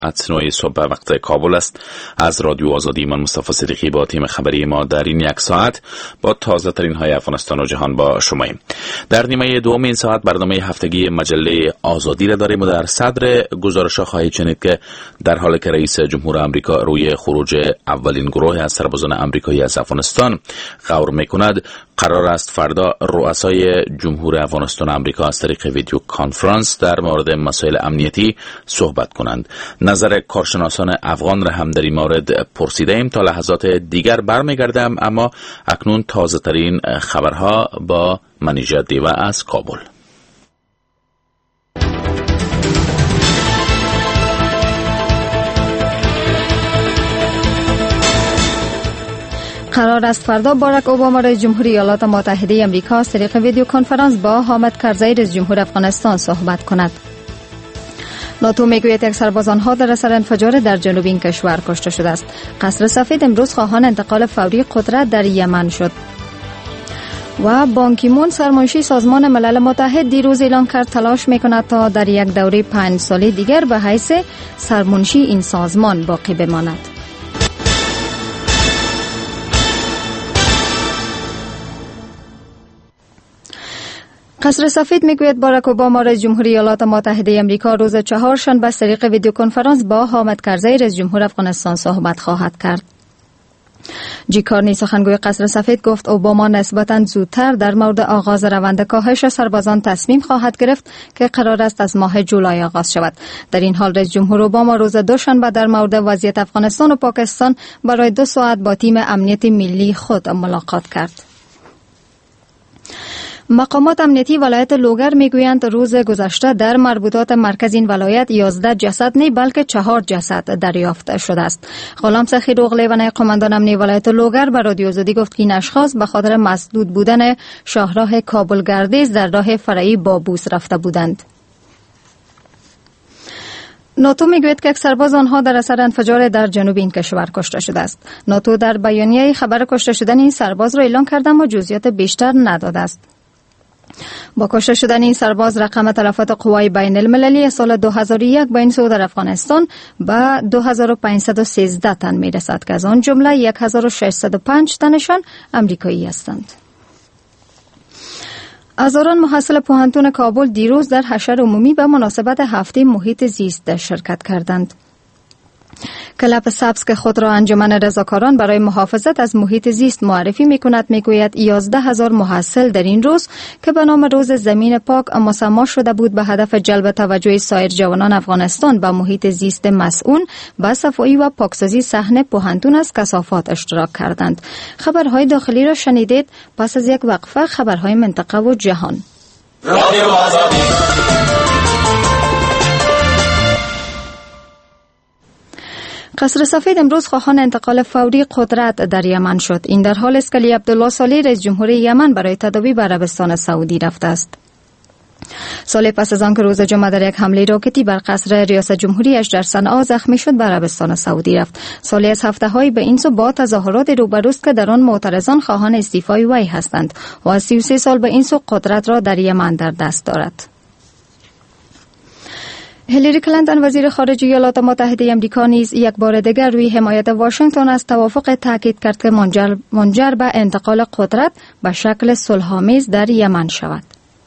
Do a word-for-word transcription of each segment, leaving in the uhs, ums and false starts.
ات نه صبح وقت کابل است. از رادیو آزادی من مصطفی صدیقی با تیم خبری ما در این یک ساعت با تازه ترین های افغانستان و جهان با شماییم. در نیمه دوم این ساعت برنامه هفتگی مجله آزادی را داریم و در صدر گزارش ها خواهید شنید که در حالی که رئیس جمهور آمریکا روی خروج اولین گروه از سربازان آمریکایی از افغانستان غور میکند، قرار است فردا رؤسای جمهور افغانستان و آمریکا از طریق ویدیو کانفرانس در مورد مسائل امنیتی صحبت کنند. نظر کارشناسان افغان را هم در این مورد پرسیده ایم. تا لحظات دیگر برمیگردم، اما اکنون تازه ترین خبرها با منیژه دیوه از کابل. قرار است فردا باراک اوباما رئیس جمهوری ایالات متحده آمریکا از طریق ویدیو کنفرانس با حامد کرزی رئیس جمهور افغانستان صحبت کند. ناتو میگوید یک سرباز آنها در اثر انفجار در جنوب این کشور کشته شده است. قصر سفید امروز خواهان انتقال فوری قدرت در یمن شد. و بان کی مون سرمنشی سازمان ملل متحد دیروز اعلام کرد تلاش میکند تا در یک دوره پنج ساله دیگر به حیث سرمنشی این سازمان باقی بماند. قصر سفید میگوید باراک اوباما رئیس جمهوری ایالات متحده آمریکا روز چهارشنبه از طریق ویدیو کنفرانس با حامد کرزی رئیس جمهور افغانستان صحبت خواهد کرد. جی کارنی سخنگوی قصر سفید گفت اوباما نسبتاً زودتر در مورد آغاز روند کاهش سربازان تصمیم خواهد گرفت که قرار است از ماه جولای آغاز شود. در این حال رئیس جمهور اوباما روز دوشنبه در مورد وضعیت افغانستان و پاکستان برای دو ساعت با تیم امنیت ملی خود ملاقات کرد. مقامات امنیتی ولایت لوگر میگویند روز گذشته در مربوطات مرکز این ولایت یازده جسد نه بلکه چهار جسد دریافت شده است. غلام سخی اوغلی و قماندان امنیتی ولایت لوگر به رادیو آزادی گفت که این اشخاص به خاطر مسدود بودن شاهراه کابل گردیز در راه فرعی بابوس رفته بودند. ناتو میگوید که یک سرباز آنها در اثر انفجار در جنوب این کشور کشته شده است. ناتو در بیانیه خبر کشته شدن این سرباز را اعلام کرده اما جزئیات بیشتر نداده است. با کشته شدن این سرباز رقم تلفات قوای بین المللی سال دو هزار و یک بین سود در افغانستان به دو هزار و پانصد و سیزده تن می رسد که از آن جمله یک هزار و ششصد و پنج تنشان امریکایی هستند. هزاران محصل پوهنتون کابل دیروز در حشر عمومی به مناسبت هفته محیط زیست شرکت کردند. کلاب سبز که خود را انجمن رضاکاران برای محافظت از محیط زیست معرفی می‌کند میگوید یازده هزار محصل در این روز که به نام روز زمین پاک مسما شده بود به هدف جلب توجه سایر جوانان افغانستان به محیط زیست مسئول به صفایی و پاکسازی صحن پوهنتون از کثافات اشتراک کردند. خبرهای داخلی را شنیدید. پس از یک وقفه خبرهای منطقه و جهان. رادیو آزادی. قصر سفید امروز خواهان انتقال فوری قدرت در یمن شد. این در حال است که علی عبدالله صالح رئیس جمهور یمن برای تداوی به عربستان سعودی رفته است. صالح پس از آن که روز جمعه در یک حمله راکتی بر قصر ریاست جمهوریش در صنعا زخمی شد به عربستان سعودی رفت. صالح از هفته‌هایی به این سو با تظاهرات روبروست که در آن معترضان خواهان استعفای وی هستند و از سی و سه سال به این سو قدرت را در یمن در دست دارد. هیلاری کلینتون وزیر خارجه ایالات متحده آمریکا نیز یک بار دیگر روی حمایت واشنگتن از توافق تاکید کرد که منجر, منجر به انتقال قدرت به شکل صلح‌آمیز در یمن شود.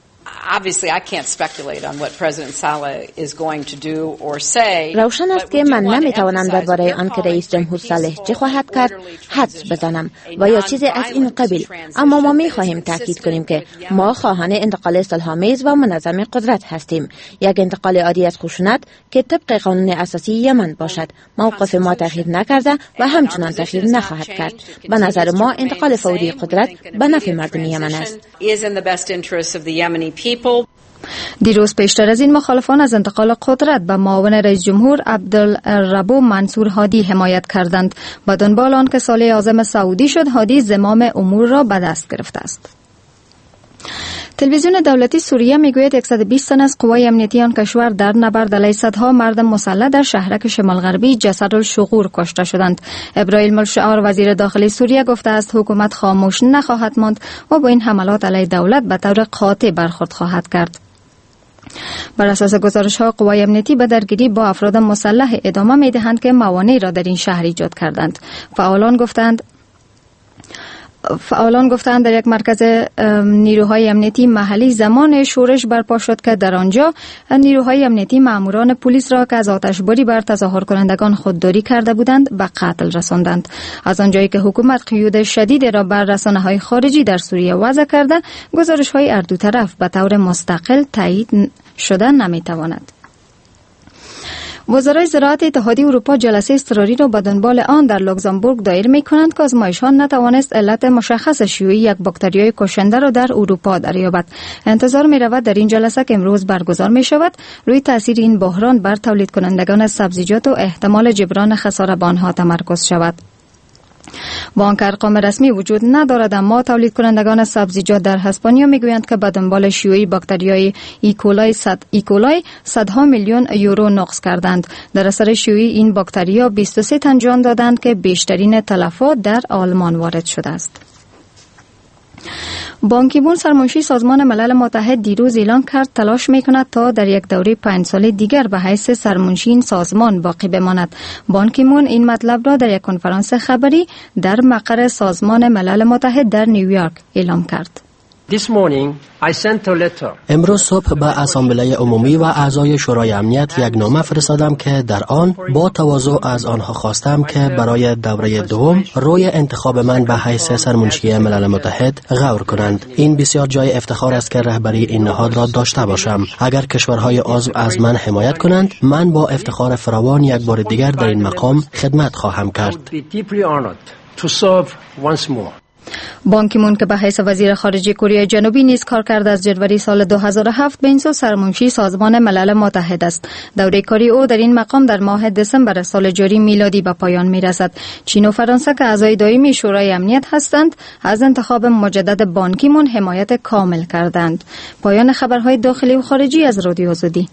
روشن است که من نمیتوانم درباره آن که رئیس جمهور صالح چه خواهد کرد حدس بزنم و یا چیزی از این قبیل، اما ما میخواهیم تاکید کنیم که ما خواهان انتقال صلح‌آمیز و منظم قدرت هستیم، یک انتقال عادی از خشونت که طبق قانون اساسی یمن باشد. موقف ما تغییر نکرده و همچنان تغییر نخواهد کرد. به نظر ما انتقال فوری قدرت به نفع مردم یمن است. دیروز پیشتر از این مخالفان از انتقال قدرت به معاون رئیس جمهور عبدالربو منصور هادی حمایت کردند. به دنبال آن که صالح اعظم سعودی شد، هادی زمام امور را به دست گرفته است. تلویزیون دولتی سوریه میگوید صد و بیست تن از قوای امنیتی آن کشور در نبرد علیه صدها مرد مسلح در شهرک شمال غربی جسر الشغور کشته شدند. ابراهیم الشعار وزیر داخلی سوریه گفته است حکومت خاموش نخواهد ماند و با این حملات علیه دولت به طور قاطع برخورد خواهد کرد. بر اساس گزارش ها قوای امنیتی به درگیری با افراد مسلح ادامه می دهند که موانعی را در این شهر ایجاد کردند. فعالان گفتند فعالان گفتند در یک مرکز نیروهای امنیتی محلی زمان شورش برپا شد که در آنجا نیروهای امنیتی ماموران پلیس را که از آتشباری بر تظاهر کنندگان خودداری کرده بودند به قتل رساندند. از آنجایی که حکومت قیود شدید را بر رسانه‌های خارجی در سوریه وضع کرده، گزارش‌های هر دو طرف به طور مستقل تایید شده نمی‌تواند. وزرای زراعت اتحادیه اروپا جلسه اضطراری را به دنبال آن در لوکزامبورگ دایر می‌کنند که آزمایش‌ها نتوانست علت مشخص شیوعی یک باکتریای کشنده را در اروپا دریابد. انتظار می‌رود در این جلسه که امروز برگزار می‌شود روی تاثیر این بحران بر تولید کنندگان سبزیجات و احتمال جبران خسارت به آنها تمرکز شود. با آنکه ارقام رسمی وجود ندارد، اما تولید کنندگان سبزیجات در اسپانیا میگویند که به دنبال شیوع باکتریای ایکولای صد ایکولای صدها میلیون یورو نقص کردند. در اثر شیوع این باکتریا بیست و سه تن جان دادند که بیشترین تلفات در آلمان وارد شده است. بان کی مون سرمنشی سازمان ملل متحد دیروز اعلام کرد تلاش می‌کند تا در یک دوره پنج ساله دیگر به حیث سرمنشی این سازمان باقی بماند. بان کی مون این مطلب را در یک کنفرانس خبری در مقر سازمان ملل متحد در نیویورک اعلام کرد. امروز صبح به اسامبله عمومی و اعضای شورای امنیت یک نامه فرستادم که در آن با تواضع از آنها خواستم که برای دوره دوم روی انتخاب من به حیث سرمنشی ملل متحد غور کنند. این بسیار جای افتخار است که رهبری این نهاد را داشته باشم. اگر کشورهای عضو از من حمایت کنند، من با افتخار فراوان یک بار دیگر در این مقام خدمت خواهم کرد. بان کی مون که به حیث وزیر خارجه کره جنوبی نیز کار کرده از جنوری سال دو هزار و هفت به این سو سرمنشی سازمان ملل متحد است. دوره کاری او در این مقام در ماه دسامبر سال جاری میلادی به پایان میرسد. چین و فرانسه که اعضای دائمی شورای امنیت هستند، از انتخاب مجدد بان کی مون حمایت کامل کردند. پایان خبرهای داخلی و خارجی از رادیو آزادی.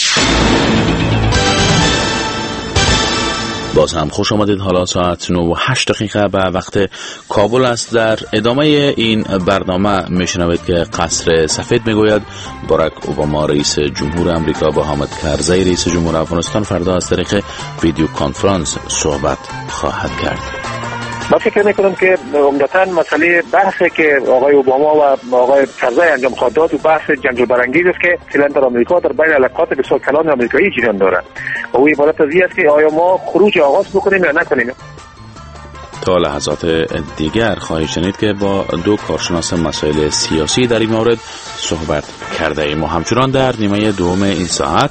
باز هم خوش آمدید. حالا ساعت نه و هشت دقیقه به وقت کابل است. در ادامه این برنامه میشنوید که قصر سفید میگوید باراک اوباما رئیس جمهور امریکا با حامد کرزی رئیس جمهور افغانستان فردا از طریق ویدیو کنفرانس صحبت خواهد کرد. من فکر میکنم که عمدتاً مسئله بحثی که آقای اوباما و آقای کرزی انجام خواهد داد و بحث جنجال برانگیز است که فعلا در آمریکا در بین علاقات بسیار کلان آمریکایی جریان دارد و او عبارت از این است که آیا ما خروج آغاز بکنیم یا نکنیم. تا لحظات دیگر خواهید شنید که با دو کارشناس مسائل سیاسی در این مورد صحبت کرده ایم. ما همچنان در نیمه دوم این ساعت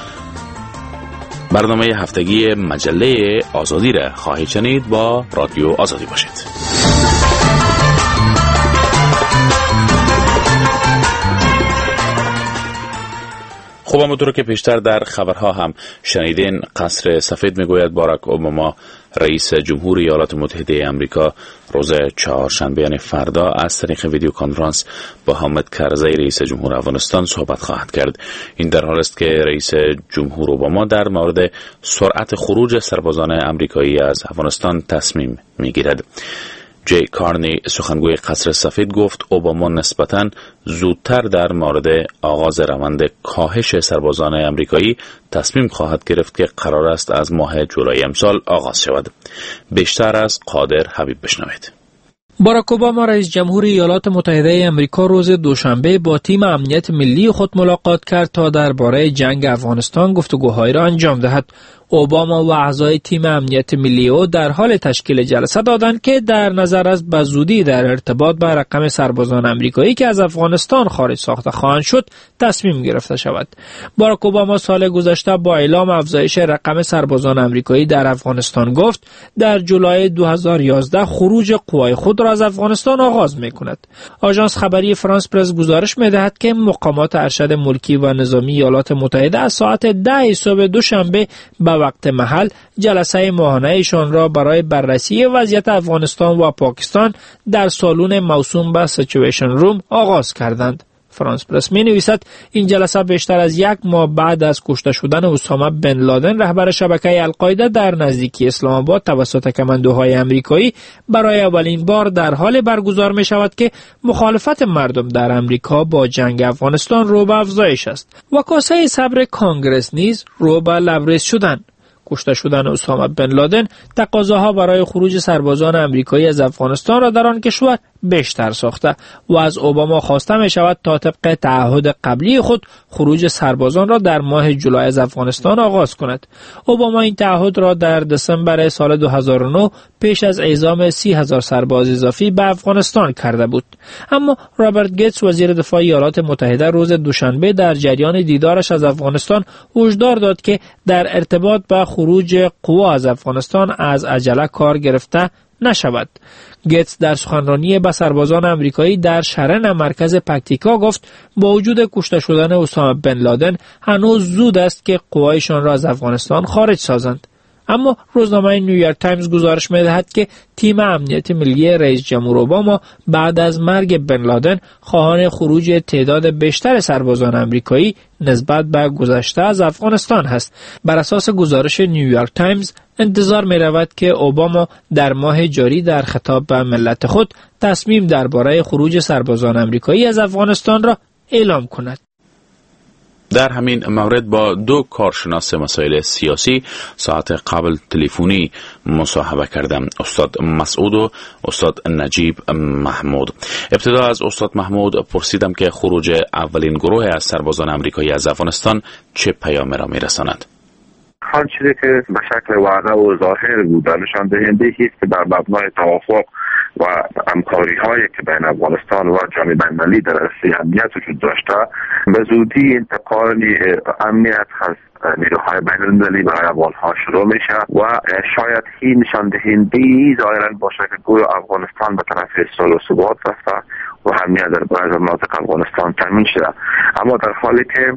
برنامه هفتگی مجله آزادی را خواهید شنید. با رادیو آزادی باشید. خب همونطور که پیشتر در خبرها هم شنیدین، قصر سفید میگوید باراک اوباما رئیس جمهور ایالات متحده آمریکا روز چهارشنبه یعنی فردا از طریق ویدیو کنفرانس با حامد کرزی رئیس جمهور افغانستان صحبت خواهد کرد. این در حالی است که رئیس جمهور اوباما در مورد سرعت خروج سربازان آمریکایی از افغانستان تصمیم میگیرد. جی کارنی سخنگوی قصر سفید گفت اوباما نسبتاً زودتر در مورد آغاز روند کاهش سربازان آمریکایی تصمیم خواهد گرفت که قرار است از ماه جولای امسال آغاز شود. بیشتر از قادر حبیب بشنوید. باراک اوباما رئیس جمهور ایالات متحده آمریکا روز دوشنبه با تیم امنیت ملی خود ملاقات کرد تا درباره جنگ افغانستان گفتگوهایی را انجام دهد. اوباما و اعضای تیم امنیت ملی او در حال تشکیل جلسه دادند که در نظر از بزودی در ارتباط با رقم سربازان آمریکایی که از افغانستان خارج ساخته خواهند شد تصمیم گرفته شود. باراک اوباما سال گذشته با اعلام افزایش رقم سربازان آمریکایی در افغانستان گفت در جولای دو هزار و یازده خروج قوای خود را از افغانستان آغاز می‌کند. آژانس خبری فرانس پرس گزارش می‌دهد که مقامات ارشد ملکی و نظامی ایالات متحده از ساعت ده صبح دوشنبه به وقت محل جلسه ماهانه ایشان را برای بررسی وضعیت افغانستان و پاکستان در سالن موسوم به سیچویشن روم آغاز کردند. فرانس پرس می نویسد این جلسه بیشتر از یک ماه بعد از کشته شدن اسامه بن لادن رهبر شبکه القاعده در نزدیکی اسلام آباد توسط کماندوهای آمریکایی برای اولین بار در حال برگزار می شود که مخالفت مردم در آمریکا با جنگ افغانستان رو به افزایش است و کاسه صبر کانگرس نیز رو به لبریز شدن. کشته شدن اسامه بن لادن تقاضاها برای خروج سربازان آمریکایی از افغانستان را در آن کشور بیشتر ساخته و از اوباما خواسته می شود تا طبق تعهد قبلی خود خروج سربازان را در ماه جولای از افغانستان آغاز کند. اوباما این تعهد را در دسامبر سال دو هزار و نه پیش از اعزام سی هزار سرباز اضافی به افغانستان کرده بود. اما رابرت گیتس وزیر دفاع ایالات متحده روز دوشنبه در جریان دیدارش از افغانستان هشدار داد که در ارتباط با خروج قوا از افغانستان از عجله کار گرفته نشود. گیتس در سخنرانی به سربازان آمریکایی در شرن مرکز پکتیکا گفت با وجود کشته شدن اسامه بن لادن هنوز زود است که قوایشان را از افغانستان خارج سازند. اما روزنامه نیویورک تایمز گزارش می‌دهد که تیم امنیت ملی رئیس جمهور اوباما بعد از مرگ بن لادن خواهان خروج تعداد بیشتر سربازان آمریکایی نسبت به گذشته از افغانستان است. بر اساس گزارش نیویورک تایمز انتظار می رود که اوباما در ماه جاری در خطاب به ملت خود تصمیم درباره خروج سربازان آمریکایی از افغانستان را اعلام کند. در همین مورد با دو کارشناس مسائل سیاسی ساعت قبل تلفنی مصاحبه کردم، استاد مسعود و استاد نجیب محمود. ابتدا از استاد محمود پرسیدم که خروج اولین گروه از سربازان آمریکایی از افغانستان چه پیامی را می‌رساند. آن چیزی که به شکل وعده و ظاهر بود نشان دهنده است که بر مبنای توافق و همکاری هایی که بین افغانستان و جامعه بین‌المللی در عرصه امنیت وجود داشته به زودی انتقال امنیت از نیروهای بین‌المللی برای افغان‌ها شروع میشه و شاید این نشان دهنده ظاهرا باشه که گویا افغانستان به طرف صلح و ثبات رفته و امنیت در بعضی مناطق افغانستان تامین شده، اما در حالی که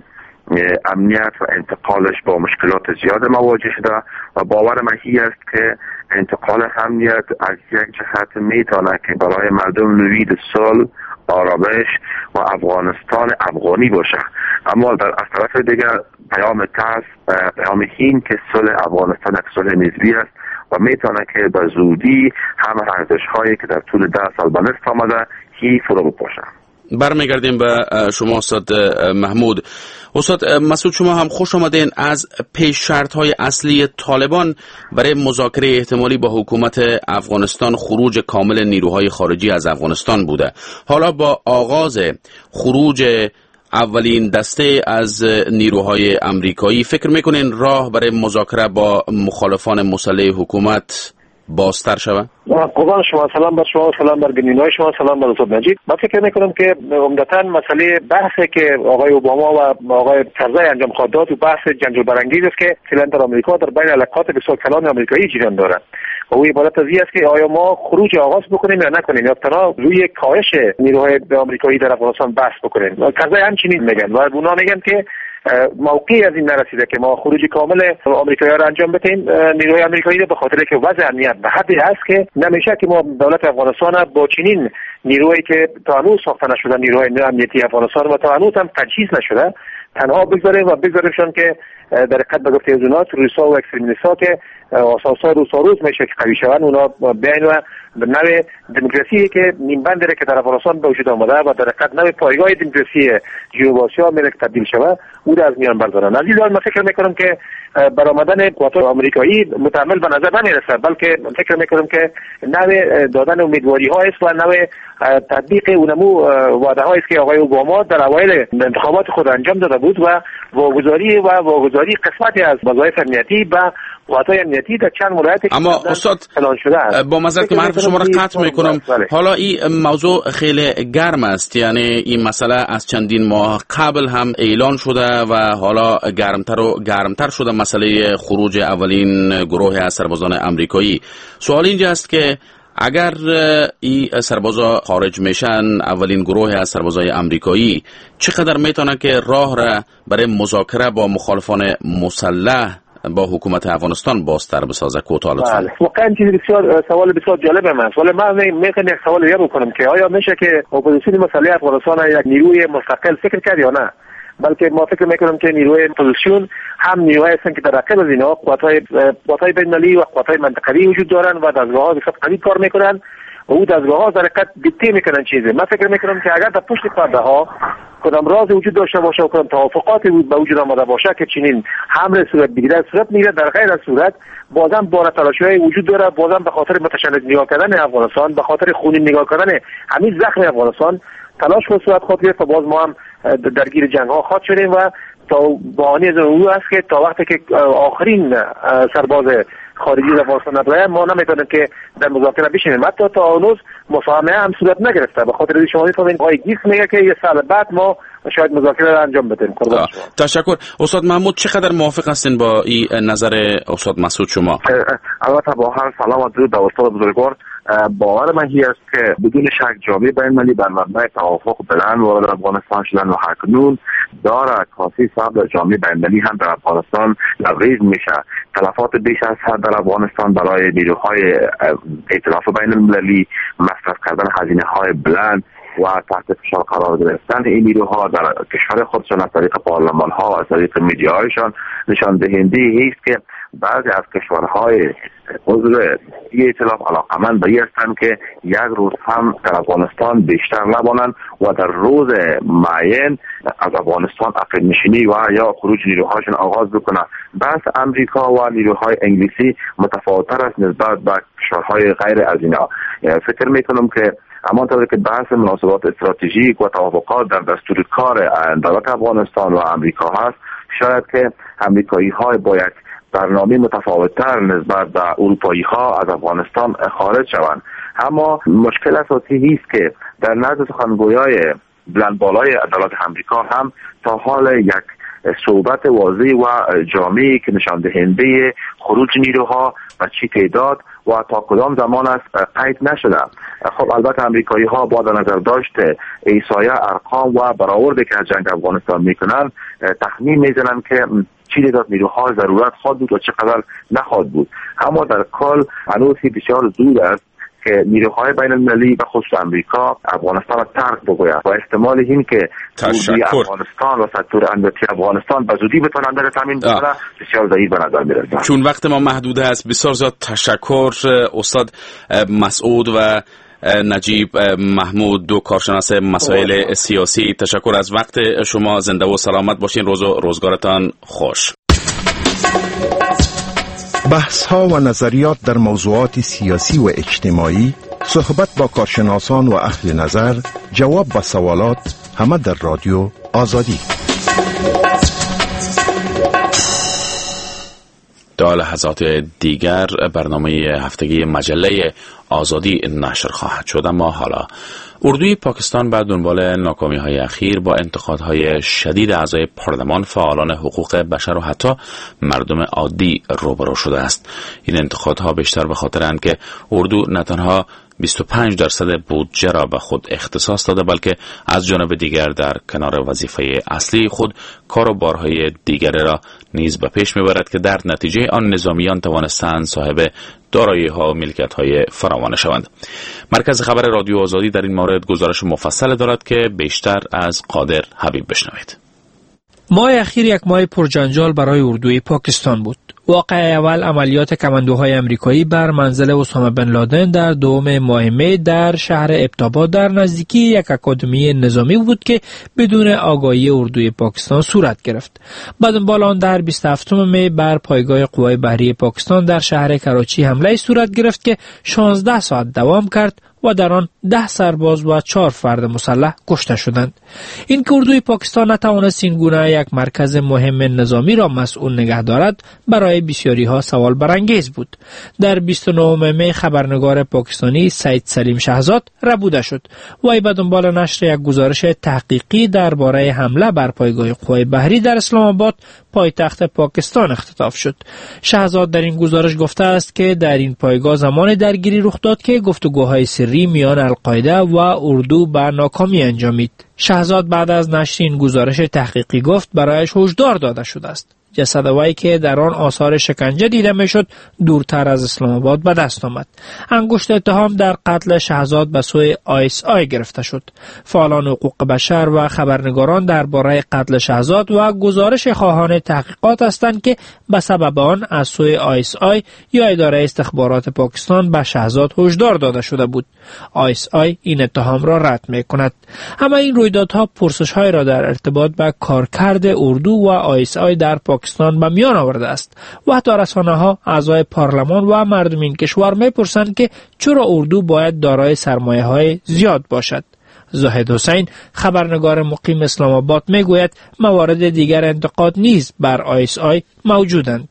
امنیت و انتقالش با مشکلات زیاد مواجه شده و باور من این است که انتقال امنیت از یک جهت میتونه که برای مردم نوید صلح، آرامش و افغانستان افغانی باشه، اما در از طرف دیگر پیام تاس پیام این که صلح افغانستان یک صلح نسبی است و میتونه که به زودی همه ارزش هایی که در طول ده سال به دست آمده هی فرو بپاشه. برمیگردیم به شما استاد محمود. استاد مسعود، شما هم خوش آمدین. از پیش شرط های اصلی طالبان برای مذاکره احتمالی با حکومت افغانستان خروج کامل نیروهای خارجی از افغانستان بوده. حالا با آغاز خروج اولین دسته از نیروهای آمریکایی فکر میکنین راه برای مذاکره با مخالفان مسلح حکومت بازتر شود؟ قربان شما، سلام بر شما، سلام بر گنینای شما، سلام بر استاد نجیب. من فکر میکنم که عمدتاً مسئله بحثی که آقای اوباما و آقای کرزی انجام خواهد داد و بحث جنجال برانگیز است که سیلندر آمریکا در بین علاقات بسیار کلان آمریکایی جریان دارد و او عبارت از این است که آیا ما خروج آغاز بکنیم یا نکنیم یا تنها روی کاهش نیروهای آمریکایی در افغانستان بحث بکنیم. کرزی همچنین میگن و اونا میگن که موقعی از این نرسیده که ما خروج کامل آمریکایی‌ها را انجام بدیم، نیروهای آمریکایی به خاطر که وضع امنیت به حدی است که نمیشه که ما دولت افغانستان با چنین نیرویی که تا هنوز ساخته نشدن، نیروهای امنیتی افغانستان و تا هنوز هم تجهیز نشده، تنها بگذاریم و بگذاریمشان که در حقیقت به گفته از اونا تروریست‌ها و اکستریمیست‌ها که اساسا روز تا روز میشه که قوی شوند، اونا بیاین و نوع دموکراسی که نیمبند که در افغانستان به وجود آمده و در حقیقت نوع پایگاه دموکراسی جنوب آسیا میل تبدیل شود، او را از میان بردارن. از این لحاظ من فکر میکنم که برآمدن قوات آمریکایی متعمل به نظر نمیرسه، بلکه فکر میکنم که نوع دادن امیدواری ها است و نوع تطبیق اونمو وعده هایی است که آقای اوباما در اوایل انتخابات خود انجام داده بود و واگذاری و واگذاری قسمتی از وظایف امنیتی به قوات‌های امنیتی در چند ولایت اما استاد با معذرت که من شما را قطع میکنم، حالا این موضوع خیلی گرم است، یعنی این مسئله از چندین ماه قبل هم اعلان شده و حالا گرمتر و گرمتر شده مسئله خروج اولین گروه از سربازان آمریکایی. سوال اینجا است که اگر این سربازا خارج میشن، اولین گروه از سربازای آمریکایی، چقدر میتونه که راه را برای مذاکره با مخالفان مسلح با حکومت افغانستان بازتر بسازه؟ کوتاه لطفا. بله، واقعا چیز بسیار سوال بسیار جالب است، ولی من میخوام یک سوال دیگه بکنم که آیا میشه که اپوزیسیون مسئله افغانستان یک نیروی مستقل فکر کرد یا نه؟ بلکه ما فکر میکنم که نیروی اپوزیسیون هم نیروهایی هستند که در رقیب از اینها قوت‌های قوت‌های بین‌المللی و قوت‌های منطقوی وجود دارن و دستگاه‌ها بسیار قوی کار میکنن و او دستگاه‌ها در حقیقت دیکته میکنن چیزی. من فکر میکنم که اگر در پشت پرده ها کدام راز وجود داشته باشه و کدام توافقاتی به وجود آمده باشه که چنین حمله صورت بگیره صورت میگیره، در غیر از صورت بازم بار تلاشی‌های وجود داره، بازم به خاطر متشدد نگاه کردن افغانستان، به خاطر خونین نگاه کردن همین زخم افغانستان تلاش خود صورت خود گرفت و باز ما هم درگیر جنگ ها خواهد شدیم و تا بهانه از او است که تا وقتی که آخرین سرباز خارجی در افغانستان نبره ما نمیتونیم که در مذاکره بشینیم. حتی تا هنوز مفاهمه هم صورت نگرفته، به خاطر شما میفهمید آقای گیس میگه که یه سال بعد ما شاید مذاکره را انجام بدیم. تشکر. استاد محمود چقدر موافق هستین با این نظر استاد مسعود شما؟ البته با هر سلام و درود به استاد بزرگوار، باور من هی است که بدون شک جامعه بین‌المللی بر مبنای توافق بلند وارد افغانستان شدن و اکنون داره کافی صبر جامعه بین‌المللی هم در افغانستان لبریز میشه. تلفات بیش از حد در افغانستان برای نیروهای ائتلاف بین‌المللی، مصرف کردن هزینه‌های بلند و تحت فشار قرار گرفتن این نیروها در کشور خودشان از طریق پارلمان ها و از طریق میدیاهایشان نشان دهنده است که بعضی از کشورهای عضو ائتلاف علاقمند به این هستند که یک روز هم در افغانستان بیشتر نمانند و در روز معین از افغانستان عقب نشینی و یا خروج نیروهاشون آغاز بکنند. بحث امریکا و نیروهای انگلیسی متفاوت‌تر است نسبت به کشورهای غیر از اینا. فکر میکنم که همانطور که بحث مناسبات استراتژیک و توافقات در دستور کار دولت افغانستان و امریکا هست، شاید که امریکایی ها با یک برنامه متفاوت‌تر نسبت به اروپایی ها از افغانستان خارج شوند. اما مشکل اساسی است که در نزد سخنگویای بلند بالای دولت امریکا هم تا حال یک صحبت واضح و جامعی که نشان دهنده خروج نیروها و چی تعداد و تا کدام زمان است قید نشده. خب البته امریکایی ها با در نظر داشته احصایه ارقام و برآوردی که از جنگ افغانستان میکنن تخمین میزنن که چی تعداد نیروها ضرورت خواهد بود و چقدر نخواهد بود. اما در کل هنوز بسیار زود است که نیروهای بین المللی و خصوص امریکا افغانستان را ترک بگوید و احتمال این که ورودی افغانستان و سکتور امنیتی افغانستان به زودی بتوانند در تامین بکنه بسیار ضعیف به نظر میرسد. چون وقت ما محدود است، بسیار زیاد تشکر استاد مسعود و نجیب محمود، دو کارشناس مسائل سیاسی. تشکر از وقت شما. زنده و سلامت باشین. روز و روزگارتان خوش. بحث ها و نظریات در موضوعات سیاسی و اجتماعی، صحبت با کارشناسان و اهل نظر، جواب به سوالات، همه در رادیو آزادی. در لحظات دیگر برنامه هفتگی مجله آزادی نشر خواهد شد. اما حالا اردوی پاکستان بعد دنبال ناکامی‌های اخیر با انتقادهای شدید اعضای پارلمان، فعالان حقوق بشر و حتی مردم عادی روبرو شده است. این انتقادها بیشتر به خاطر اند که اردو نه تنها بیست و پنج درصد بودجه را به خود اختصاص داده، بلکه از جانب دیگر در کنار وظیفه اصلی خود کار و بارهای دیگری را نیز به پیش میبرد که در نتیجه آن نظامیان توانستند صاحب دارایی‌ها و ملکیت‌های فراوان شوند. مرکز خبر رادیو آزادی در این مورد گزارش مفصل دارد که بیشتر از قادر حبیب بشنوید. ماه اخیر یک ماه پرجنجال برای اردوی پاکستان بود. واقعه اول عملیات کماندوهای امریکایی بر منزل اسامه بن لادن در دوم ماه می در شهر ابتاباد در نزدیکی یک اکادمی نظامی بود که بدون آگاهی اردوی پاکستان صورت گرفت. بعد دنبال آن در بیست و هفتم می بر پایگاه قوای بحری پاکستان در شهر کراچی حمله صورت گرفت که شانزده ساعت دوام کرد و در آن ده سرباز و چهار فرد مسلح کشته شدند. این که اردوی پاکستان نتوانست این گونه یک مرکز مهم نظامی را مسئول نگه دارد برای بسیاری ها سوال برانگیز بود. در بیست و نهم می خبرنگار پاکستانی سید سلیم شهزاد ربوده شد و ای به دنبال نشر یک گزارش تحقیقی درباره حمله بر پایگاه قوای بحری در اسلام آباد پایتخت پاکستان اختطاف شد. شهزاد در این گزارش گفته است که در این پایگاه زمان درگیری رخ داد که گفتگوهای سری میان القاعده و اردو به ناکامی انجامید. شهزاد بعد از نشر این گزارش تحقیقی گفت برایش هشدار داده شده است. جسد وی که در آن آثار شکنجه دیده میشد دورتر از اسلام آباد به دست آمد. انگشت اتهام در قتل شهزاد به سوی آی اس آی گرفته شد. فعالان حقوق بشر و خبرنگاران درباره قتل شهزاد و گزارش خواهان تحقیقات هستند که به سبب آن از سوی آی اس آی یا اداره استخبارات پاکستان به شهزاد هشدار داده شده بود. آی اس آی این اتهام را رد می‌کند. اما این رویدادها پرسش‌های را در ارتباط با کارکرد اردو و آی اس آی در پاکستان به میان آورده است و حتی رسانه‌ها، اعضای پارلمان و مردم این کشور می‌پرسند که چرا اردو باید دارای سرمایه‌های زیاد باشد. زاهد حسین، خبرنگار مقیم اسلام آباد، میگوید موارد دیگر انتقاد نیز بر آی اس آی موجودند.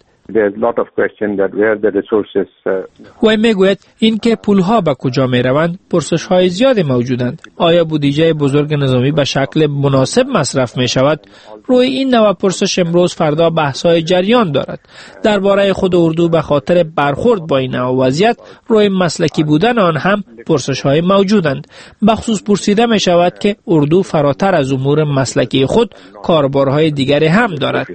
وی میگوید این که پولها به کجا می روند پرسش های زیادی موجودند. آیا بودجه بزرگ نظامی به شکل مناسب مصرف می شود؟ روی این نوع پرسش امروز فردا بحث های جریان دارد. درباره خود اردو به خاطر برخورد با این نوع وضعیت روی مسلکی بودن آن هم پرسش های موجودند. بخصوص پرسیده می شود که اردو فراتر از امور مسلکی خود کاربارهای دیگری هم دارد.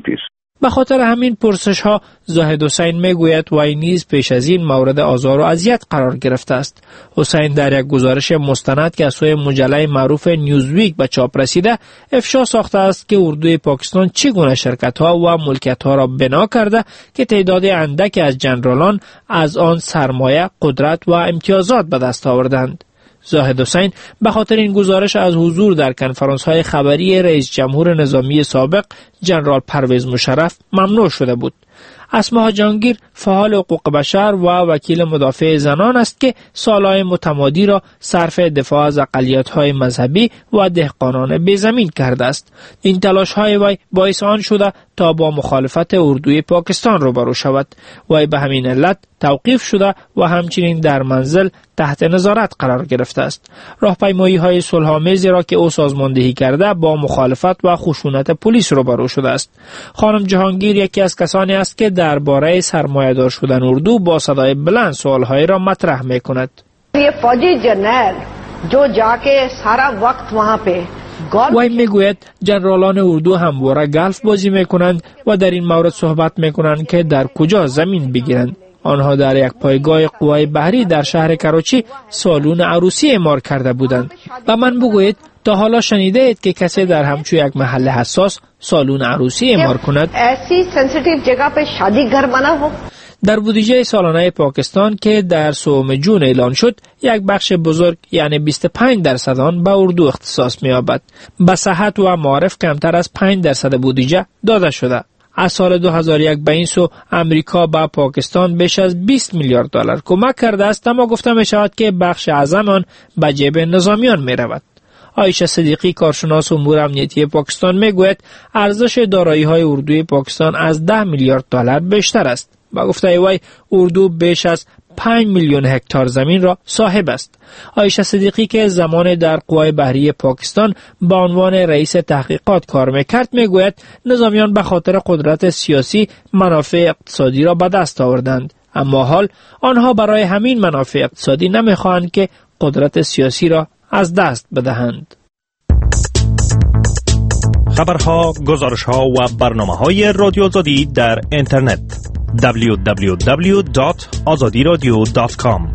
به خاطر همین پرسش ها زاهد حسین میگوید وی نیز پیش از این مورد آزار و اذیت قرار گرفته است. حسین در یک گزارش مستند که از سوی مجله معروف نیوزویک به چاپ رسیده افشا ساخته است که اردوی پاکستان چگونه شرکت ها و ملکیت ها را بنا کرده که تعداد اندکی از جنرالان از آن سرمایه، قدرت و امتیازات به دست آوردند. زاهد حسین به خاطر این گزارش از حضور در کنفرانس های خبری رئیس جمهور نظامی سابق جنرال پرویز مشرف ممنوع شده بود. اسماء جهانگیر فعال حقوق بشر و وکیل مدافع زنان است که سالهای متمادی را صرف دفاع از اقلیت‌های مذهبی و دهقانان بیزمین کرده است. این تلاش‌های وی باعث آن شده تا با مخالفت اردوی پاکستان روبرو شود. وی به همین علت توقیف شده و همچنین در منزل تحت نظارت قرار گرفته است. راهپیمایی‌های صلح‌آمیزی را که او سازماندهی کرده با مخالفت و خشونت پلیس روبرو شده است. خانم جهانگیر یکی از کسانی است که درباره سرمایه‌دار شدن اردو با صدای بلند سوال‌های را مطرح می‌کند. یہ فوجی جنرال جو جا کے سارا وقت وہاں پہ وی میگوید جنرالان اردو همواره گلف بازی میکنند و در این مورد صحبت میکنند که در کجا زمین بگیرند. آنها در یک پایگاه قوای بحری در شهر کراچی سالون عروسی اعمار کرده بودند. و من بگویید تا حالا شنیده اید که کسی در همچو یک محل حساس سالون عروسی اعمار کند؟ ایسی سنسیتیو جگہ پہ شادی گھر بنا ہو. در بودجه سالانه پاکستان که در سوم جون اعلان شد، یک بخش بزرگ یعنی بیست و پنج درصد آن به اردو اختصاص می‌یابد. به صحت و معارف کمتر از پنج درصد بودجه داده شده. از سال دو هزار و یک به این سو امریکا به پاکستان بیش از بیست میلیارد دلار کمک کرده است، اما گفته می شود که بخش اعظم آن به جیب نظامیان می رود. عایشه صدیقی، کارشناس امور امنیتی پاکستان، می گوید ارزش دارایی های اردوی پاکستان از ده میلیارد دلار بیشتر است. با گفته وی اردو بیش از پنج میلیون هکتار زمین را صاحب است. عایشه صدیقی که زمان در قوای بحری پاکستان به عنوان رئیس تحقیقات کار میکرد میگوید نظامیان به خاطر قدرت سیاسی منافع اقتصادی را به دست آوردند، اما حال آنها برای همین منافع اقتصادی نمیخواهند که قدرت سیاسی را از دست بدهند. خبرها، گزارشها و برنامه‌های رادیو آزادی در اینترنت دبلیو دبلیو دبلیو دات آزادی رادیو دات کام.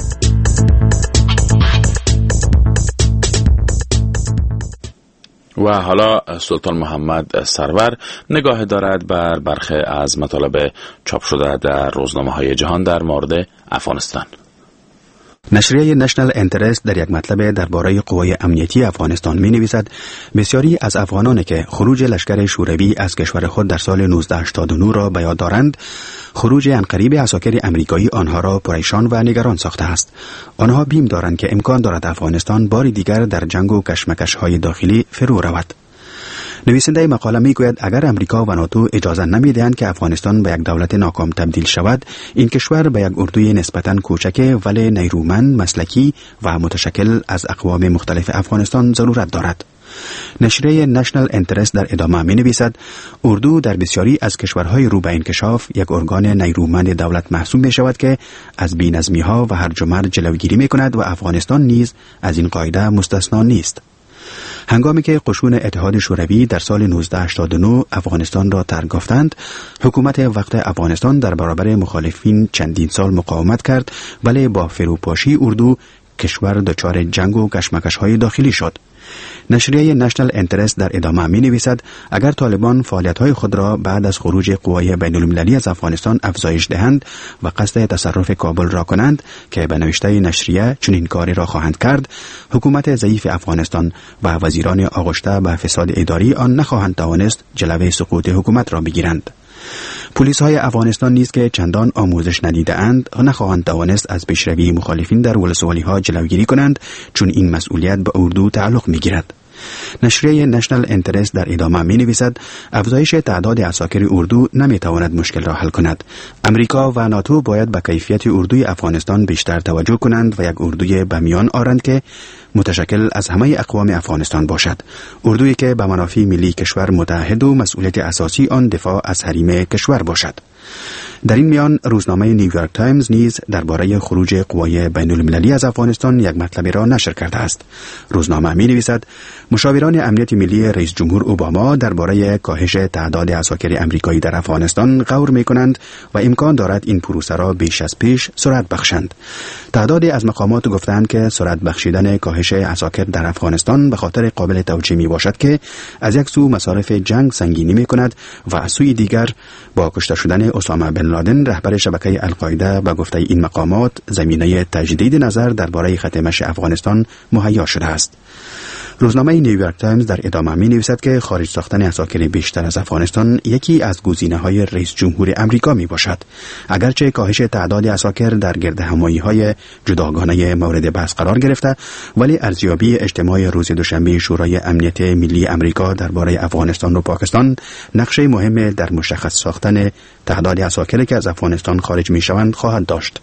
و حالا سلطان محمد سرور نگاه دارد بر برخی از مطالب چاپ شده در روزنامه‌های جهان در مورد افغانستان. نشریه نشنل انترست در یک مطلب درباره قوای امنیتی افغانستان می نویسد بسیاری از افغانانی که خروج لشکر شوروی از کشور خود در سال نوزده هشتاد و نه را به یاد دارند، خروج عنقریب عساکر امریکایی آنها را پریشان و نگران ساخته است. آنها بیم دارند که امکان دارد افغانستان باری دیگر در جنگ و کشمکش‌های داخلی فرو رود. نویسنده مقاله میگوید اگر امریکا و ناتو اجازه نمیدهند که افغانستان به یک دولت ناکام تبدیل شود، این کشور به یک اردوی نسبتاً کوچک ولی نیرومند، مسلکی و متشکل از اقوام مختلف افغانستان ضرورت دارد. نشریه نشنل انترست در ادامه می نویسد اردو در بسیاری از کشورهای رو به انکشاف یک ارگان نیرومند دولت محسوب می شود که از بی‌نظمی‌ها و هرج و مرج جلوگیری می کند و افغانستان نیز از این قاعده مستثنا نیست. هنگامی که قشون اتحاد شوروی در سال نوزده هشتاد و نه افغانستان را ترک یافتند، حکومت وقت افغانستان در برابر مخالفین چندین سال مقاومت کرد، ولی با فروپاشی اردو کشور دچار جنگ و کشمکش‌های داخلی شد. نشریه نشنل انترست در ادامه می نویسد اگر طالبان فعالیت‌های خود را بعد از خروج قوای بین المللی از افغانستان افزایش دهند و قصد تصرف کابل را کنند که به نوشته نشریه چنین کاری را خواهند کرد، حکومت ضعیف افغانستان و وزیران آغشته به فساد اداری آن نخواهند توانست جلوه سقوط حکومت را بگیرند. پلیس های افغانستان نیز که چندان آموزش ندیده اند نخواهند توانست از پیشروی مخالفین در ولسوالی ها جلوگیری کنند، چون این مسئولیت به اردو تعلق می گیرد. نشریه نشنل انترست در ادامه می نویسد افزایش تعداد عساکر اردو نمی تواند مشکل را حل کند. امریکا و ناتو باید به کیفیت اردوی افغانستان بیشتر توجه کنند و یک اردوی به میان آرند که متشکل از همه اقوام افغانستان باشد. اردویی که به منافع ملی کشور متحد و مسئولیت اساسی آن دفاع از حریم کشور باشد. در این میان روزنامه نیویورک تایمز نیز درباره خروج قوای بین المللی از افغانستان یک مطلبی را نشر کرده است. روزنامه می نویسد مشاوران امنیت ملی رئیس جمهور اوباما درباره کاهش تعداد عساکر امریکایی در افغانستان غور می کنند و امکان دارد این پروسه را بیش از پیش سرعت بخشند. تعدادی از مقامات گفتند که سرعت بخشیدن کاهش عساکر در افغانستان به خاطر قابل توجیه می باشد که از یک سو مصارف جنگ سنگینی می کند و از سوی دیگر با کشته شدن اسامه بن لادن رهبر شبکه القاعده به گفته این مقامات زمینه تجدید نظر درباره خط مشی افغانستان مهیا شده است. روزنامه نیویورک تایمز در ادامه می نویسد که خارج ساختن عساکر بیشتر از افغانستان یکی از گزینه‌های رئیس جمهور امریکا می باشد. اگرچه کاهش تعداد عساکر در گردهمایی‌های جداگانه مورد بحث قرار گرفته، ولی ارزیابی اجتماع روز دوشنبه شورای امنیت ملی امریکا درباره افغانستان و پاکستان نقشه مهم در مشخص ساختن تعداد عساکر که از افغانستان خارج می شوند خواهد داشت.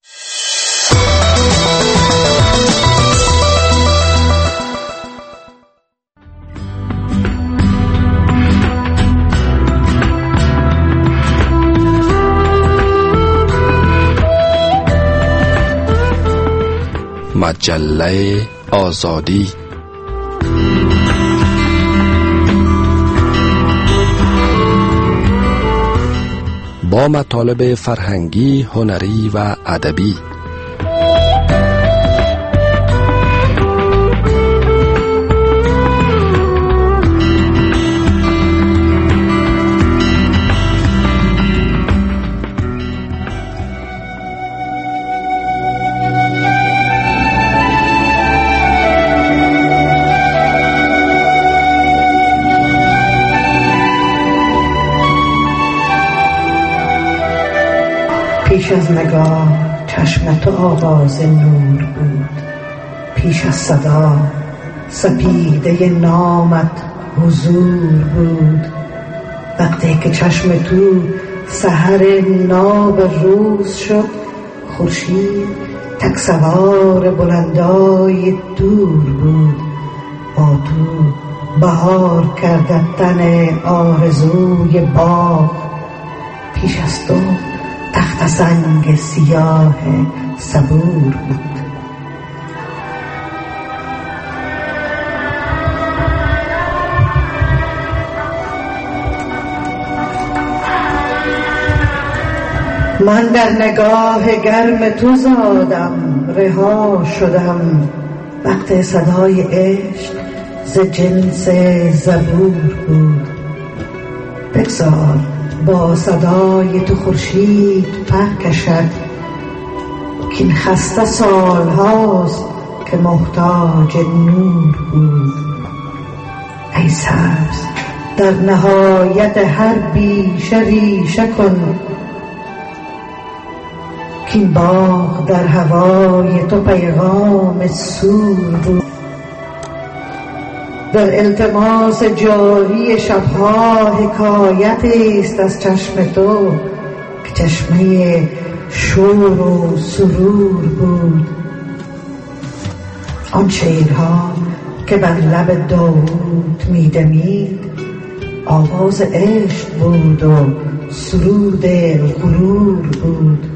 مجله آزادی با مطالب فرهنگی، هنری و ادبی. پیش از نگاه چشم تو آواز نور بود، پیش از صدا سپیده نامت حضور بود. وقتی که چشم تو سحر ناب روز شد، خورشید تک سوار بلندای دور بود. با تو بهار کرد تن آرزوی باغ، پیش از تو تخت سنگ سیاه صبور بود. من در نگاه گرم تو زادم، رها شدم وقت صدای عشق ز جنس زبور بود. بگذار با صدای تو خورشید پر کشد، که این خسته سال هاست که محتاج نور بود. ای سبز در نهایت هر بیشه ریشه کن، که این باغ در هوای تو پیغام سور بود. در التماس جاری شبها حکایت است از چشم تو، که چشمه شور و سرور بود. آن شیرها که بر لب داوود میدمید، آواز عشق بود و سرود غرور بود.